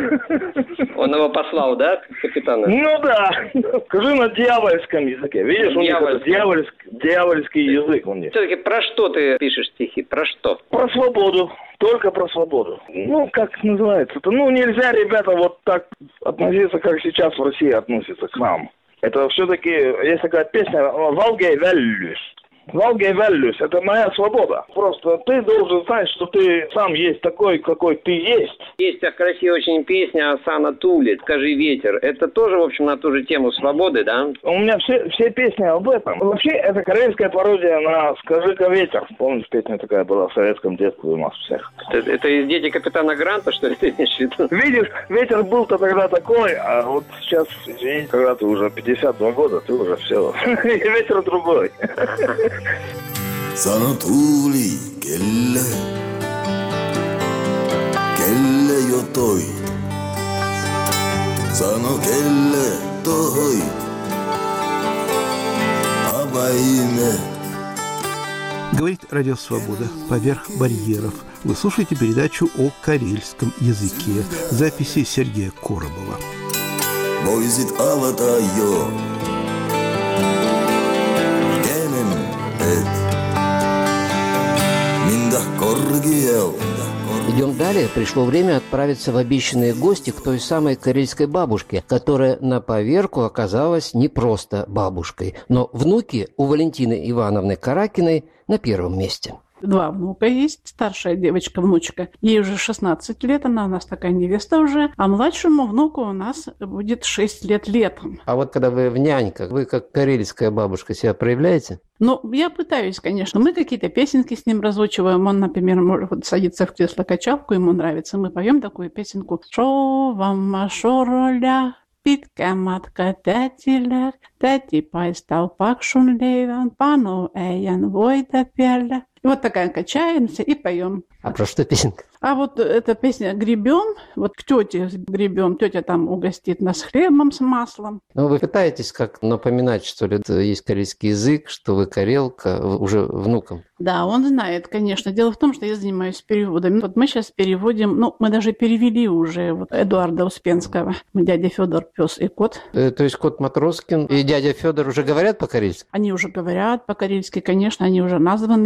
Он его послал, да, капитана? Ну да. Скажи на дьявольском языке. Видишь, у них это дьявольский язык у них. Все-таки про что ты пишешь стихи? Про что? Про свободу. Только про свободу. Ну, как называется-то? Ну, нельзя, ребята, вот так относиться, как сейчас в России относятся к нам. Это все-таки, есть такая песня «Valgei Vellys». Valgei Vellys – это моя свобода. Просто ты должен знать, что ты сам есть такой, какой ты есть. Есть красивая очень песня Асана Тулит «Скажи ветер». Это тоже, в общем, на ту же тему свободы, да? У меня все песни об этом. Вообще, это карельская пародия на «Скажи-ка ветер». Помнишь, песня такая была в советском детстве у нас всех. Это из «Дети капитана Гранта», что ли, ты имеешь в виду? Видишь, ветер был-то тогда такой, а вот сейчас, извини, когда ты уже 52 года, ты уже все. Ветер другой. Sano tuuli, kelle jo toit. Sano kelle toit. Avaime. Говорит Радио Свобода поверх барьеров. Вы слушаете передачу о карельском языке. Записи Сергея Коробова. Voisit avata jo. Идем далее. Пришло время отправиться в обещанные гости к той самой карельской бабушке, которая на поверку оказалась не просто бабушкой, но внуки у Валентины Ивановны Каракиной на первом месте. 2 внука есть, старшая девочка, внучка, ей уже 16 лет, она у нас такая невеста уже, а младшему внуку у нас будет 6 лет летом. А вот когда вы в няньках, вы как карельская бабушка себя проявляете? Ну, я пытаюсь, конечно. Мы какие-то песенки с ним разучиваем. Он, например, может садиться в кресло-качалку, ему нравится. Мы поем такую песенку. «Шо вам шороля, питка матка тятиля, тяти пайстал пакшун левен, пану эйен войда пеля». И вот такая качаемся и поем. А про что песенка? А вот эта песня «Гребем», вот к тете гребем, тетя там угостит нас хлебом с маслом. Ну, вы пытаетесь как напоминать, что ли, есть карельский язык, что вы карелка уже внукам? Да, он знает, конечно. Дело в том, что я занимаюсь переводами. Вот мы сейчас переводим, мы даже перевели уже вот Эдуарда Успенского. «Дядя Федор, пес и кот». То есть кот Матроскин и дядя Федор уже говорят по-карельски? Они уже говорят по-карельски, конечно, они уже названы. Например,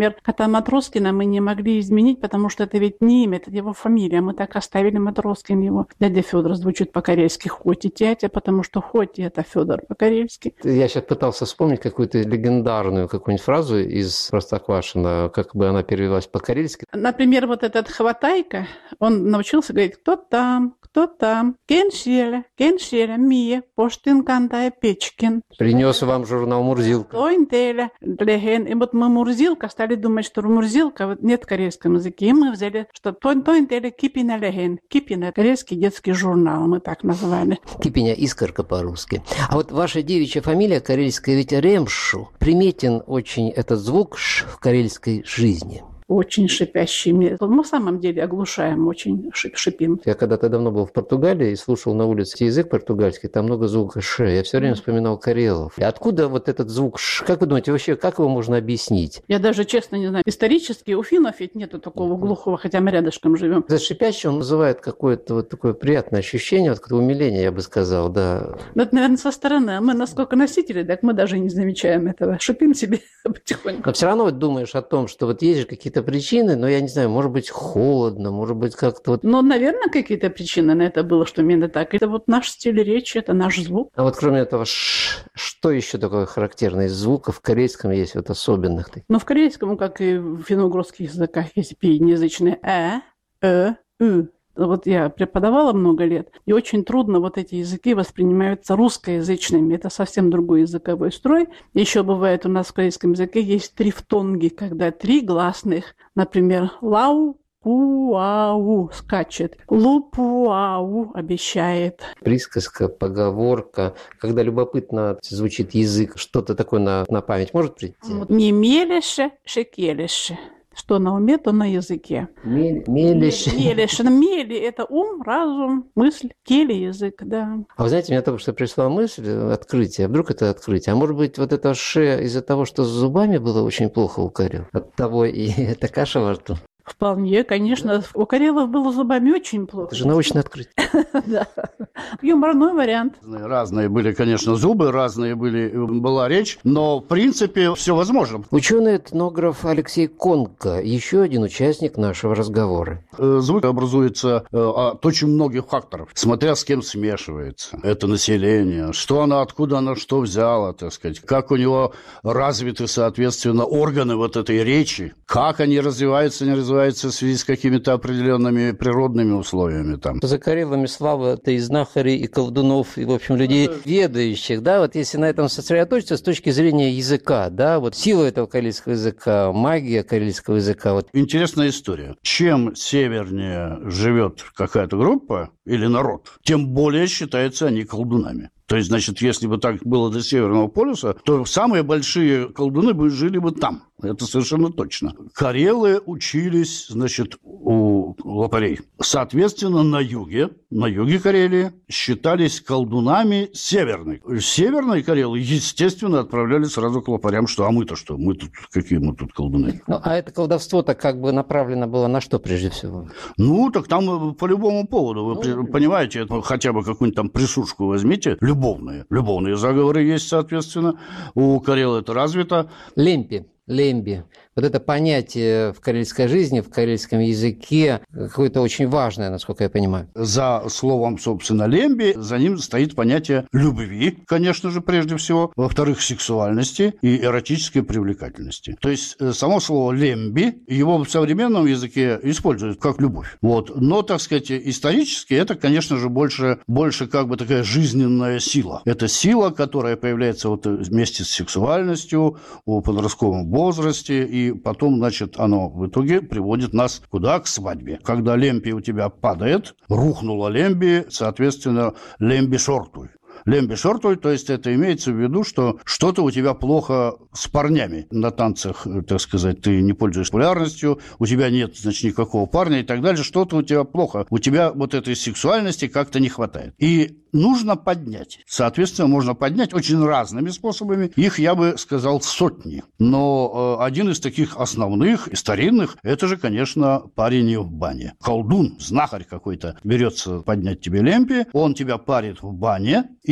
например, кота Матроскина мы не могли изменить, потому что это ведь не имя, это его фамилия. Мы так оставили Матроскин его. Дядя Федор звучит по-карельски Хоти тятя, потому что Хоти – это Федор по-карельски. Я сейчас пытался вспомнить какую-то легендарную какую-нибудь фразу из Простоквашино, как бы она перевелась по-карельски. Например, вот этот Хватайка, он научился говорить «кто там?», Кеншеля, Мия, Поштин Кантая Печкин. Принес вам журнал «Мурзилка». Тойнтеля, Леген. И вот мы «Мурзилка» стали думать, что «Мурзилка» вот нет в корейском языке. И мы взяли, что Тойнтеля Кипина Леген. Кипина – корейский детский журнал, мы так назвали. Кипиня – искорка по-русски. А вот ваша девичья фамилия карельская ведь Ремшу. Приметен очень этот звук «ш» в карельской жизни. Очень шипящий. Мы в самом деле оглушаем, очень шипим. Я когда-то давно был в Португалии и слушал на улице язык португальский, там много звука «ш». Я все время вспоминал карелов. И откуда вот этот звук «ш»? Как вы думаете, вообще, как его можно объяснить? Я даже, честно, не знаю. Исторически у финнов ведь нету такого глухого, хотя мы рядышком живем. За шипящий он вызывает какое-то вот такое приятное ощущение, вот какое-то умиление, я бы сказал, да. Но это, наверное, со стороны. Мы насколько носители, так мы даже не замечаем этого. Шипим себе потихоньку. Но все равно вот думаешь о том, что вот есть же какие-то причины, но я не знаю, может быть, холодно, может быть, как-то вот... Ну, наверное, какие-то причины на это было, что именно так. Это вот наш стиль речи, это наш звук. А вот кроме этого, что еще такое характерное из звуков в корейском есть вот особенных? Ну, в корейском, как и в финно-угорских языках, есть пиеязычные ы. Вот я преподавала много лет, и очень трудно вот эти языки воспринимаются русскоязычными. Это совсем другой языковой строй. Еще бывает у нас в корейском языке есть трифтонги, когда три гласных, например, лау, пуау скачет, лупуау обещает. Присказка, поговорка, когда любопытно звучит язык, что-то такое на память может прийти? Не мелеше, шекелеше. Что на уме, то на языке. Мелеше. Мели – это ум, разум, мысль, келе – язык, да. А вы знаете, мне только что пришла мысль, открытие. Вдруг это открытие? А может быть, вот это «ше» из-за того, что с зубами было очень плохо у карел? От того и эта каша во рту? Вполне, конечно. У карелов было зубами очень плохо. Это же научное открытие. Да. Юморной вариант. Разные были, конечно, зубы, была речь, но, в принципе, все возможно. Ученый-этнограф Алексей Конко, еще один участник нашего разговора. Звук образуется от очень многих факторов, смотря с кем смешивается. Это население, что оно, откуда оно что взяло, так сказать, как у него развиты, соответственно, органы вот этой речи, как они развиваются, не развиваются в связи с какими-то определенными природными условиями там. За карелами слава это и знахарей, и колдунов, и, в общем, людей ведающих, да, вот если на этом сосредоточиться с точки зрения языка, да, вот сила этого карельского языка, магия карельского языка. Вот. Интересная история. Чем севернее живет какая-то группа или народ, тем более считаются они колдунами. То есть, значит, если бы так было до Северного полюса, то самые большие колдуны бы жили бы там. Это совершенно точно. Карелы учились, значит, у лопарей. Соответственно, на юге Карелии считались колдунами северной. Северные карелы, естественно, отправляли сразу к лопарям, что мы тут какие мы тут колдуны. Ну, а это колдовство-то как бы направлено было на что прежде всего? Ну, так там по любому поводу. Вы понимаете, хотя бы какую-нибудь там присушку возьмите, Любовные заговоры есть, соответственно. У карел это развито. Лемби. Вот это понятие в карельской жизни, в карельском языке какое-то очень важное, насколько я понимаю. За словом, собственно, лемби, за ним стоит понятие любви, конечно же, прежде всего. Во-вторых, сексуальности и эротической привлекательности. То есть само слово лемби, его в современном языке используют как любовь. Вот. Но, так сказать, исторически это, конечно же, больше как бы такая жизненная сила. Это сила, которая появляется вот вместе с сексуальностью, в подростковом возрасте, и потом, значит, оно в итоге приводит нас куда? К свадьбе. Когда лемби у тебя падает, рухнула лемби, соответственно, лемби шортуй. Лемби шортуй, то есть это имеется в виду, что что-то у тебя плохо с парнями. На танцах, так сказать, ты не пользуешься популярностью, у тебя нет, значит, никакого парня и так далее, что-то у тебя плохо. У тебя вот этой сексуальности как-то не хватает. И нужно поднять. Соответственно, можно поднять очень разными способами. Их, я бы сказал, сотни. Но один из таких основных и старинных, это же, конечно, парение в бане. Колдун, знахарь какой-то берется поднять тебе лемби, он тебя парит в бане, и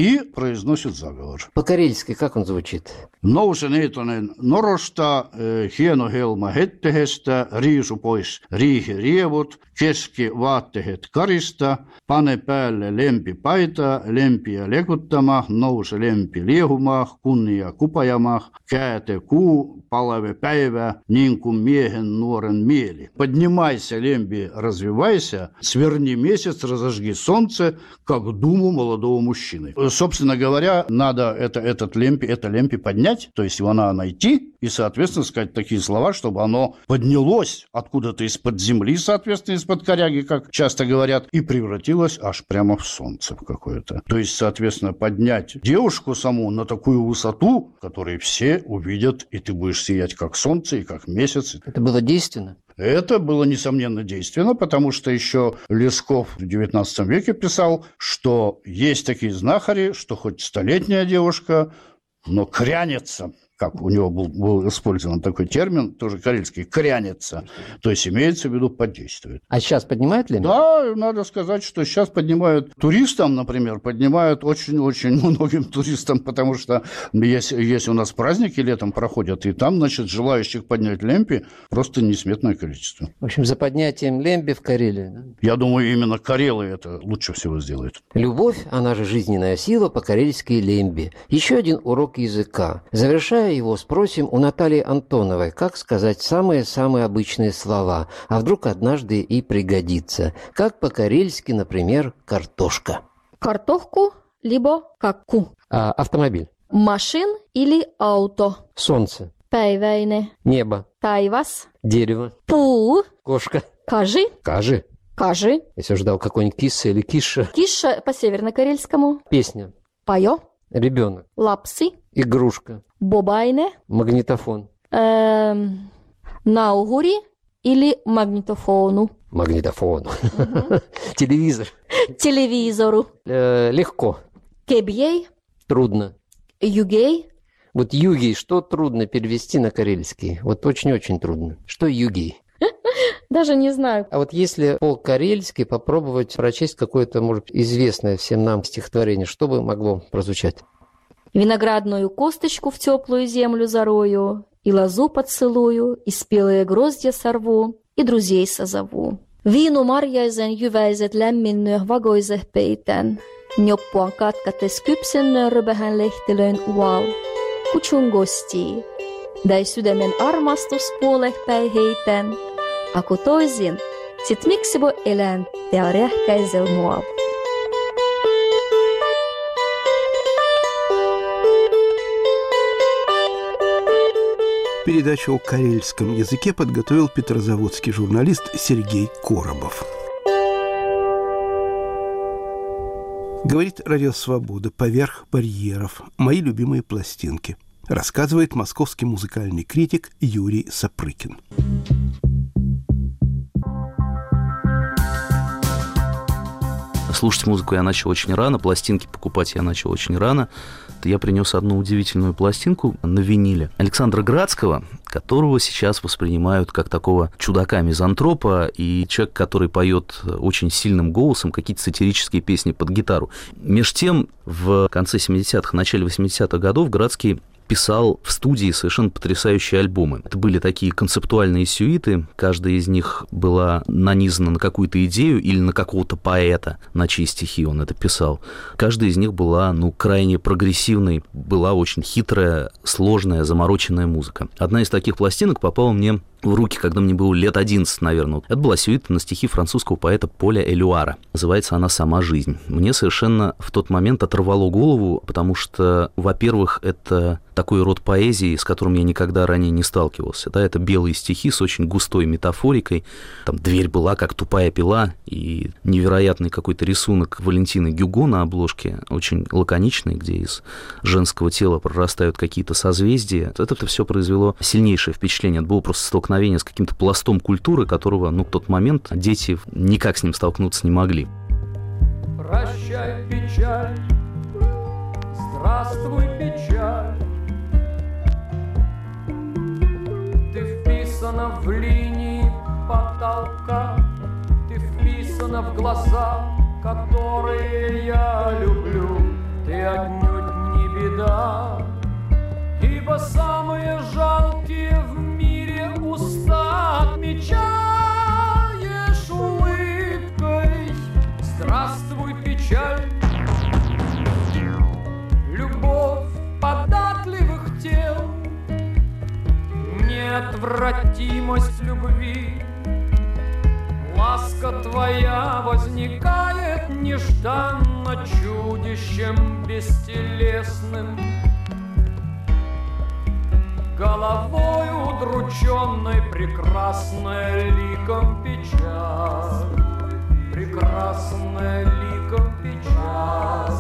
и произносит заговор. По-карельски как он звучит? Nousen eetonen norosta, hieno helma hettehestä, riisu pois riihirievut, keski vaattehet karista, pane päälle lempipaita, lempiä lekuttama, nouse lempi liehumaa, kunnia kupajama, kääte kuu, palave päivä, niin kuin miehen nuoren mieli. Поднимайся, лемби, развивайся, сверни месяц, разожги солнце, как думу молодого мужчины. Собственно говоря, надо это лемпи поднять, то есть его надо найти и, соответственно, сказать такие слова, чтобы оно поднялось откуда-то из-под земли, соответственно, из-под коряги, как часто говорят, и превратилось аж прямо в солнце какое-то. То есть, соответственно, поднять девушку саму на такую высоту, которую все увидят, и ты будешь сиять как солнце и как месяц. Это было действенно? Это было, несомненно, действенно, потому что еще Лесков в XIX веке писал, что есть такие знахари, что хоть столетняя девушка, но крянется, как у него был использован такой термин, тоже карельский, крянется, то есть имеется в виду подействует. А сейчас поднимают ли? Да, надо сказать, что сейчас поднимают туристам, например, поднимают очень-очень многим туристам, потому что есть у нас праздники летом проходят, и там, значит, желающих поднять лемпи просто несметное количество. В общем, за поднятием лемпи в Карелии. Да? Я думаю, именно карелы это лучше всего сделают. Любовь, она же жизненная сила, по-карельски лемби. Еще один урок языка. Завершая его, спросим у Натальи Антоновой, как сказать самые-самые обычные слова, а вдруг однажды и пригодится. Как по-карельски, например, картошка. Картохку, либо каку. Автомобиль. Машин или ауто. Солнце. Päiväinen. Небо. Taivas. Дерево. Puu. Кошка. Кажи. Кажи. Кажи. Я все ждал какой-нибудь кисса или киша. Киша по-северно-карельскому. Песня. Пайо. Ребенок. Лапси. Игрушка. Бобайне. Магнитофон. Наугури или магнитофону. Магнитофон. Телевизор. Телевизору. Легко. Кебьей. Трудно. Югей. Вот югей, что трудно перевести на карельский? Вот очень-очень трудно. Что югей? Даже не знаю. А вот если по-карельски попробовать прочесть какое-то, может, известное всем нам стихотворение, что бы могло прозвучать? Виноградную косточку в теплую землю зарою, и лозу поцелую, и спелые гроздья сорву, и друзей созову. Viinu marjaisen jyväiset lämminnö vagoiseh peitän, njoppuan katkates kypsen nörbehän lehtilöin ual. Kutsun gostii, dai sydämen armastus puolehpäin heitän, aku toisin, sit miksi voi elän tea rähkäisel mual. Передачу о карельском языке подготовил петрозаводский журналист Сергей Коробов. Говорит Радио Свобода «Поверх барьеров. Мои любимые пластинки». Рассказывает московский музыкальный критик Юрий Сапрыкин. Слушать музыку я начал очень рано, пластинки покупать я начал очень рано. Я принес одну удивительную пластинку на виниле Александра Градского, которого сейчас воспринимают как такого чудака-мизантропа и человек, который поет очень сильным голосом какие-то сатирические песни под гитару. Меж тем, в конце 70-х, начале 80-х годов Градский писал в студии совершенно потрясающие альбомы. Это были такие концептуальные сюиты, каждая из них была нанизана на какую-то идею или на какого-то поэта, на чьи стихи он это писал. Каждая из них была, крайне прогрессивной, была очень хитрая, сложная, замороченная музыка. Одна из таких пластинок попала мне в руки, когда мне было лет 11, наверное. Это была сюита на стихи французского поэта Поля Элюара. Называется она «Сама жизнь». Мне совершенно в тот момент оторвало голову, потому что, во-первых, это такой род поэзии, с которым я никогда ранее не сталкивался. Да, это белые стихи с очень густой метафорикой. Там дверь была, как тупая пила, и невероятный какой-то рисунок Валентины Гюго на обложке, очень лаконичный, где из женского тела прорастают какие-то созвездия. Это все произвело сильнейшее впечатление. Это было просто столкновение с каким-то пластом культуры, которого, в тот момент дети никак с ним столкнуться не могли. Прощай, печаль, здравствуй, печаль. Ты вписана в линии потолка, ты вписана в глаза, которые я люблю. Ты отнюдь не беда, ибо самые жалкие в мире уста отмечаешь улыбкой. Здравствуй, печаль, любовь податливых тел, неотвратимость любви. Ласка твоя возникает нежданно чудищем бестелесным, головой удрученной прекрасная ликом печаль, прекрасная ликом печаль,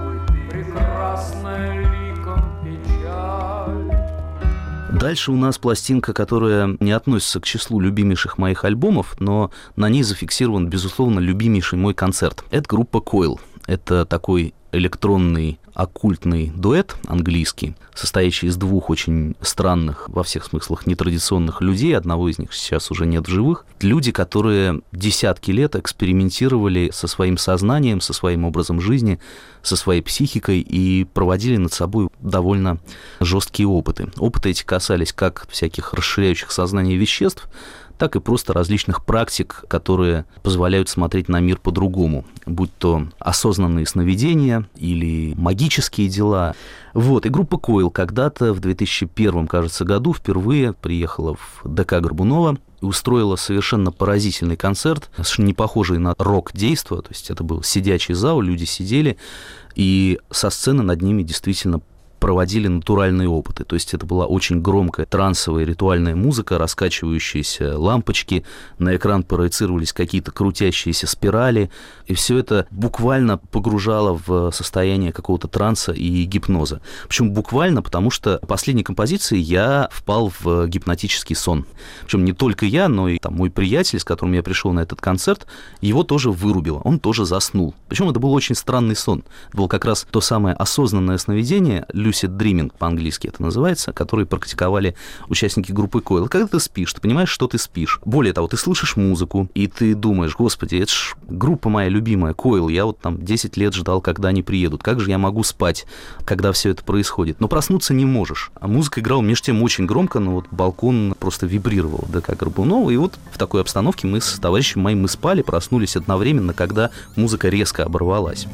прекрасная ликом печаль. Дальше у нас пластинка, которая не относится к числу любимейших моих альбомов, но на ней зафиксирован, безусловно, любимейший мой концерт. Это группа Coil. Это такой электронный оккультный дуэт английский, состоящий из двух очень странных, во всех смыслах, нетрадиционных людей. Одного из них сейчас уже нет в живых. Люди, которые десятки лет экспериментировали со своим сознанием, со своим образом жизни, со своей психикой и проводили над собой довольно жесткие опыты. Опыты эти касались как всяких расширяющих сознание веществ, так и просто различных практик, которые позволяют смотреть на мир по-другому, будь то осознанные сновидения или магические дела. Вот, и группа Coil когда-то в 2001, кажется, году впервые приехала в ДК Горбунова и устроила совершенно поразительный концерт, совершенно не похожий на рок-действо, то есть это был сидячий зал, люди сидели, и со сцены над ними действительно проводили натуральные опыты. То есть это была очень громкая трансовая ритуальная музыка, раскачивающиеся лампочки, на экран проецировались какие-то крутящиеся спирали, и все это буквально погружало в состояние какого-то транса и гипноза. Причем буквально, потому что в последней композиции я впал в гипнотический сон. Причем не только я, но и там, мой приятель, с которым я пришел на этот концерт, его тоже вырубило, он тоже заснул. Причем это был очень странный сон. Это было как раз то самое осознанное сновидение, lucid dreaming по-английски это называется, которые практиковали участники группы Coil. Когда ты спишь, ты понимаешь, что ты спишь. Более того, ты слышишь музыку, и ты думаешь, господи, это ж группа моя любимая, Coil, я вот там 10 лет ждал, когда они приедут. Как же я могу спать, когда все это происходит? Но проснуться не можешь. А музыка играла между тем очень громко, но вот балкон просто вибрировал в ДК Горбунова, и вот в такой обстановке мы с товарищем моим мы спали, проснулись одновременно, когда музыка резко оборвалась.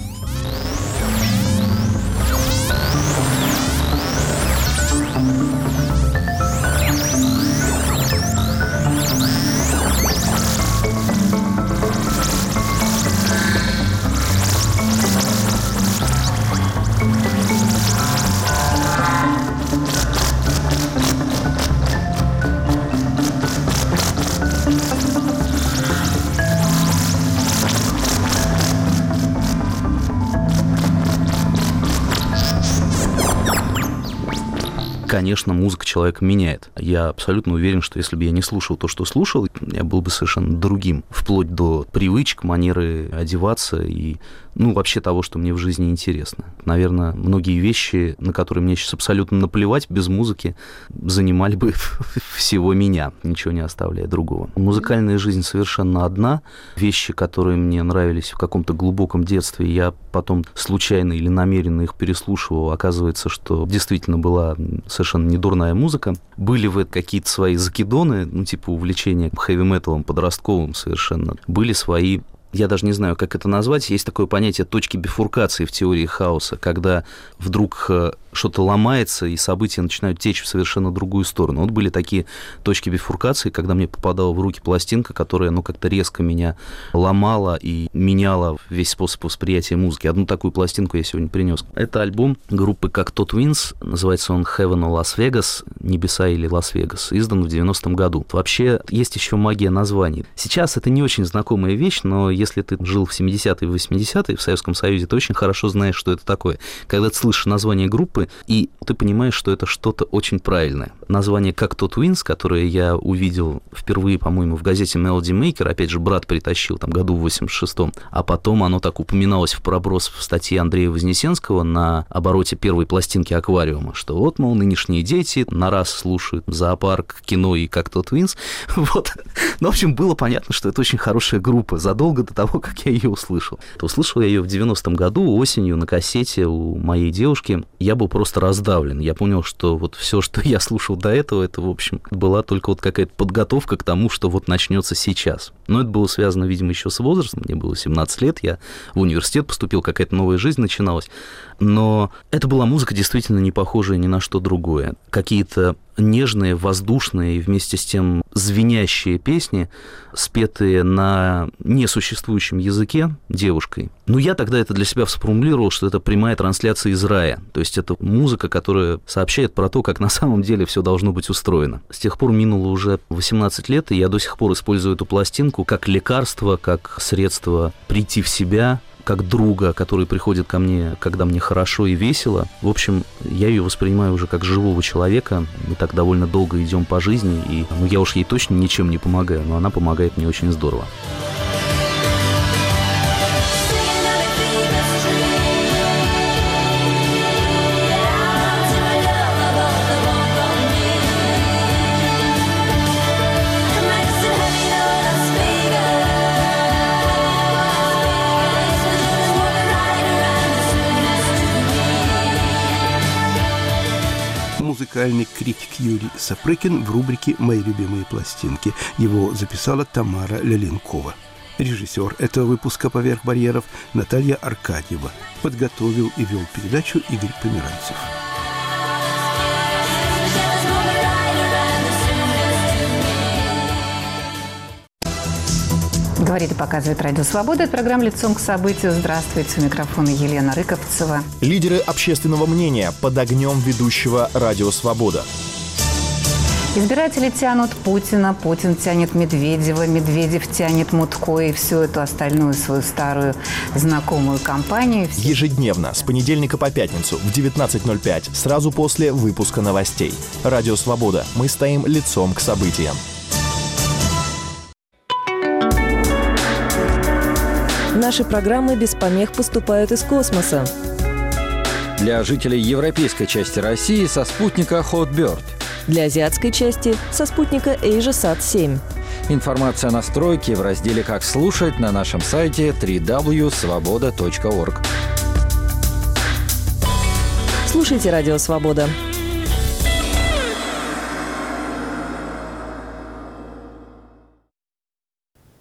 Конечно, музыка человека меняет. Я абсолютно уверен, что если бы я не слушал то, что слушал, я был бы совершенно другим. Вплоть до привычек, манеры одеваться и, вообще того, что мне в жизни интересно. Наверное, многие вещи, на которые мне сейчас абсолютно наплевать, без музыки занимали бы всего меня, ничего не оставляя другого. Музыкальная жизнь совершенно одна. Вещи, которые мне нравились в каком-то глубоком детстве, я потом случайно или намеренно их переслушивал. Оказывается, что действительно была совершенно недурная музыка. Были в это какие-то свои закидоны, типа увлечения хэви-металом подростковым совершенно. Были свои, я даже не знаю, как это назвать, есть такое понятие точки бифуркации в теории хаоса, когда вдруг что-то ломается, и события начинают течь в совершенно другую сторону. Вот были такие точки бифуркации, когда мне попадала в руки пластинка, которая, как-то резко меня ломала и меняла весь способ восприятия музыки. Одну такую пластинку я сегодня принес. Это альбом группы Cocteau Twins, называется он Heaven or Las Vegas, Небеса или Лас-Вегас, издан в 90-м году. Вообще, есть еще магия названий. Сейчас это не очень знакомая вещь, но если ты жил в 70-е и 80-е в Советском Союзе, ты очень хорошо знаешь, что это такое. Когда ты слышишь название группы, группы, и ты понимаешь, что это что-то очень правильное. Название «Cocteau Twins», которое я увидел впервые, по-моему, в газете Melody Maker, опять же, брат притащил, там, году в 86-м, а потом оно так упоминалось в проброс в статье Андрея Вознесенского на обороте первой пластинки «Аквариума», что вот, мол, нынешние дети на раз слушают зоопарк, кино и «Cocteau Twins». Вот. Ну, в общем, было понятно, что это очень хорошая группа задолго до того, как я ее услышал. Услышал я ее в 90-м году осенью на кассете у моей девушки. Я был просто раздавлен. Я понял, что вот все, что я слушал до этого, это, в общем, была только вот какая-то подготовка к тому, что вот начнется сейчас. Но это было связано, видимо, еще с возрастом. Мне было 17 лет, я в университет поступил, какая-то новая жизнь начиналась. Но это была музыка действительно не похожая ни на что другое. Какие-то нежные, воздушные и вместе с тем звенящие песни, спетые на несуществующем языке девушкой. Но я тогда это для себя сформулировал, что это прямая трансляция из рая. То есть это музыка, которая сообщает про то, как на самом деле все должно быть устроено. С тех пор минуло уже 18 лет, и я до сих пор использую эту пластинку как лекарство, как средство прийти в себя, как друга, который приходит ко мне, когда мне хорошо и весело. В общем, я ее воспринимаю уже как живого человека. Мы так довольно долго идем по жизни, и я уж ей точно ничем не помогаю, но она помогает мне очень здорово. Музыкальный критик Юрий Сапрыкин в рубрике «Мои любимые пластинки». Его записала Тамара Леленкова. Режиссер этого выпуска «Поверх барьеров» Наталья Аркадьева. Подготовил и вел передачу Игорь Померанцев. Говорит и показывает Радио Свобода. Это программа «Лицом к событию». Здравствуйте. У микрофона Елена Рыковцева. Лидеры общественного мнения под огнем ведущего Радио Свобода. Избиратели тянут Путина, Путин тянет Медведева, Медведев тянет Мутко и всю эту остальную свою старую знакомую компанию. Ежедневно, с понедельника по пятницу в 19:05, сразу после выпуска новостей. Радио Свобода. Мы стоим лицом к событиям. Наши программы без помех поступают из космоса. Для жителей европейской части России со спутника Hotbird. Для азиатской части со спутника AsiaSat-7. Информация о настройке в разделе «Как слушать» на нашем сайте www.svoboda.org. Слушайте Радио Свобода.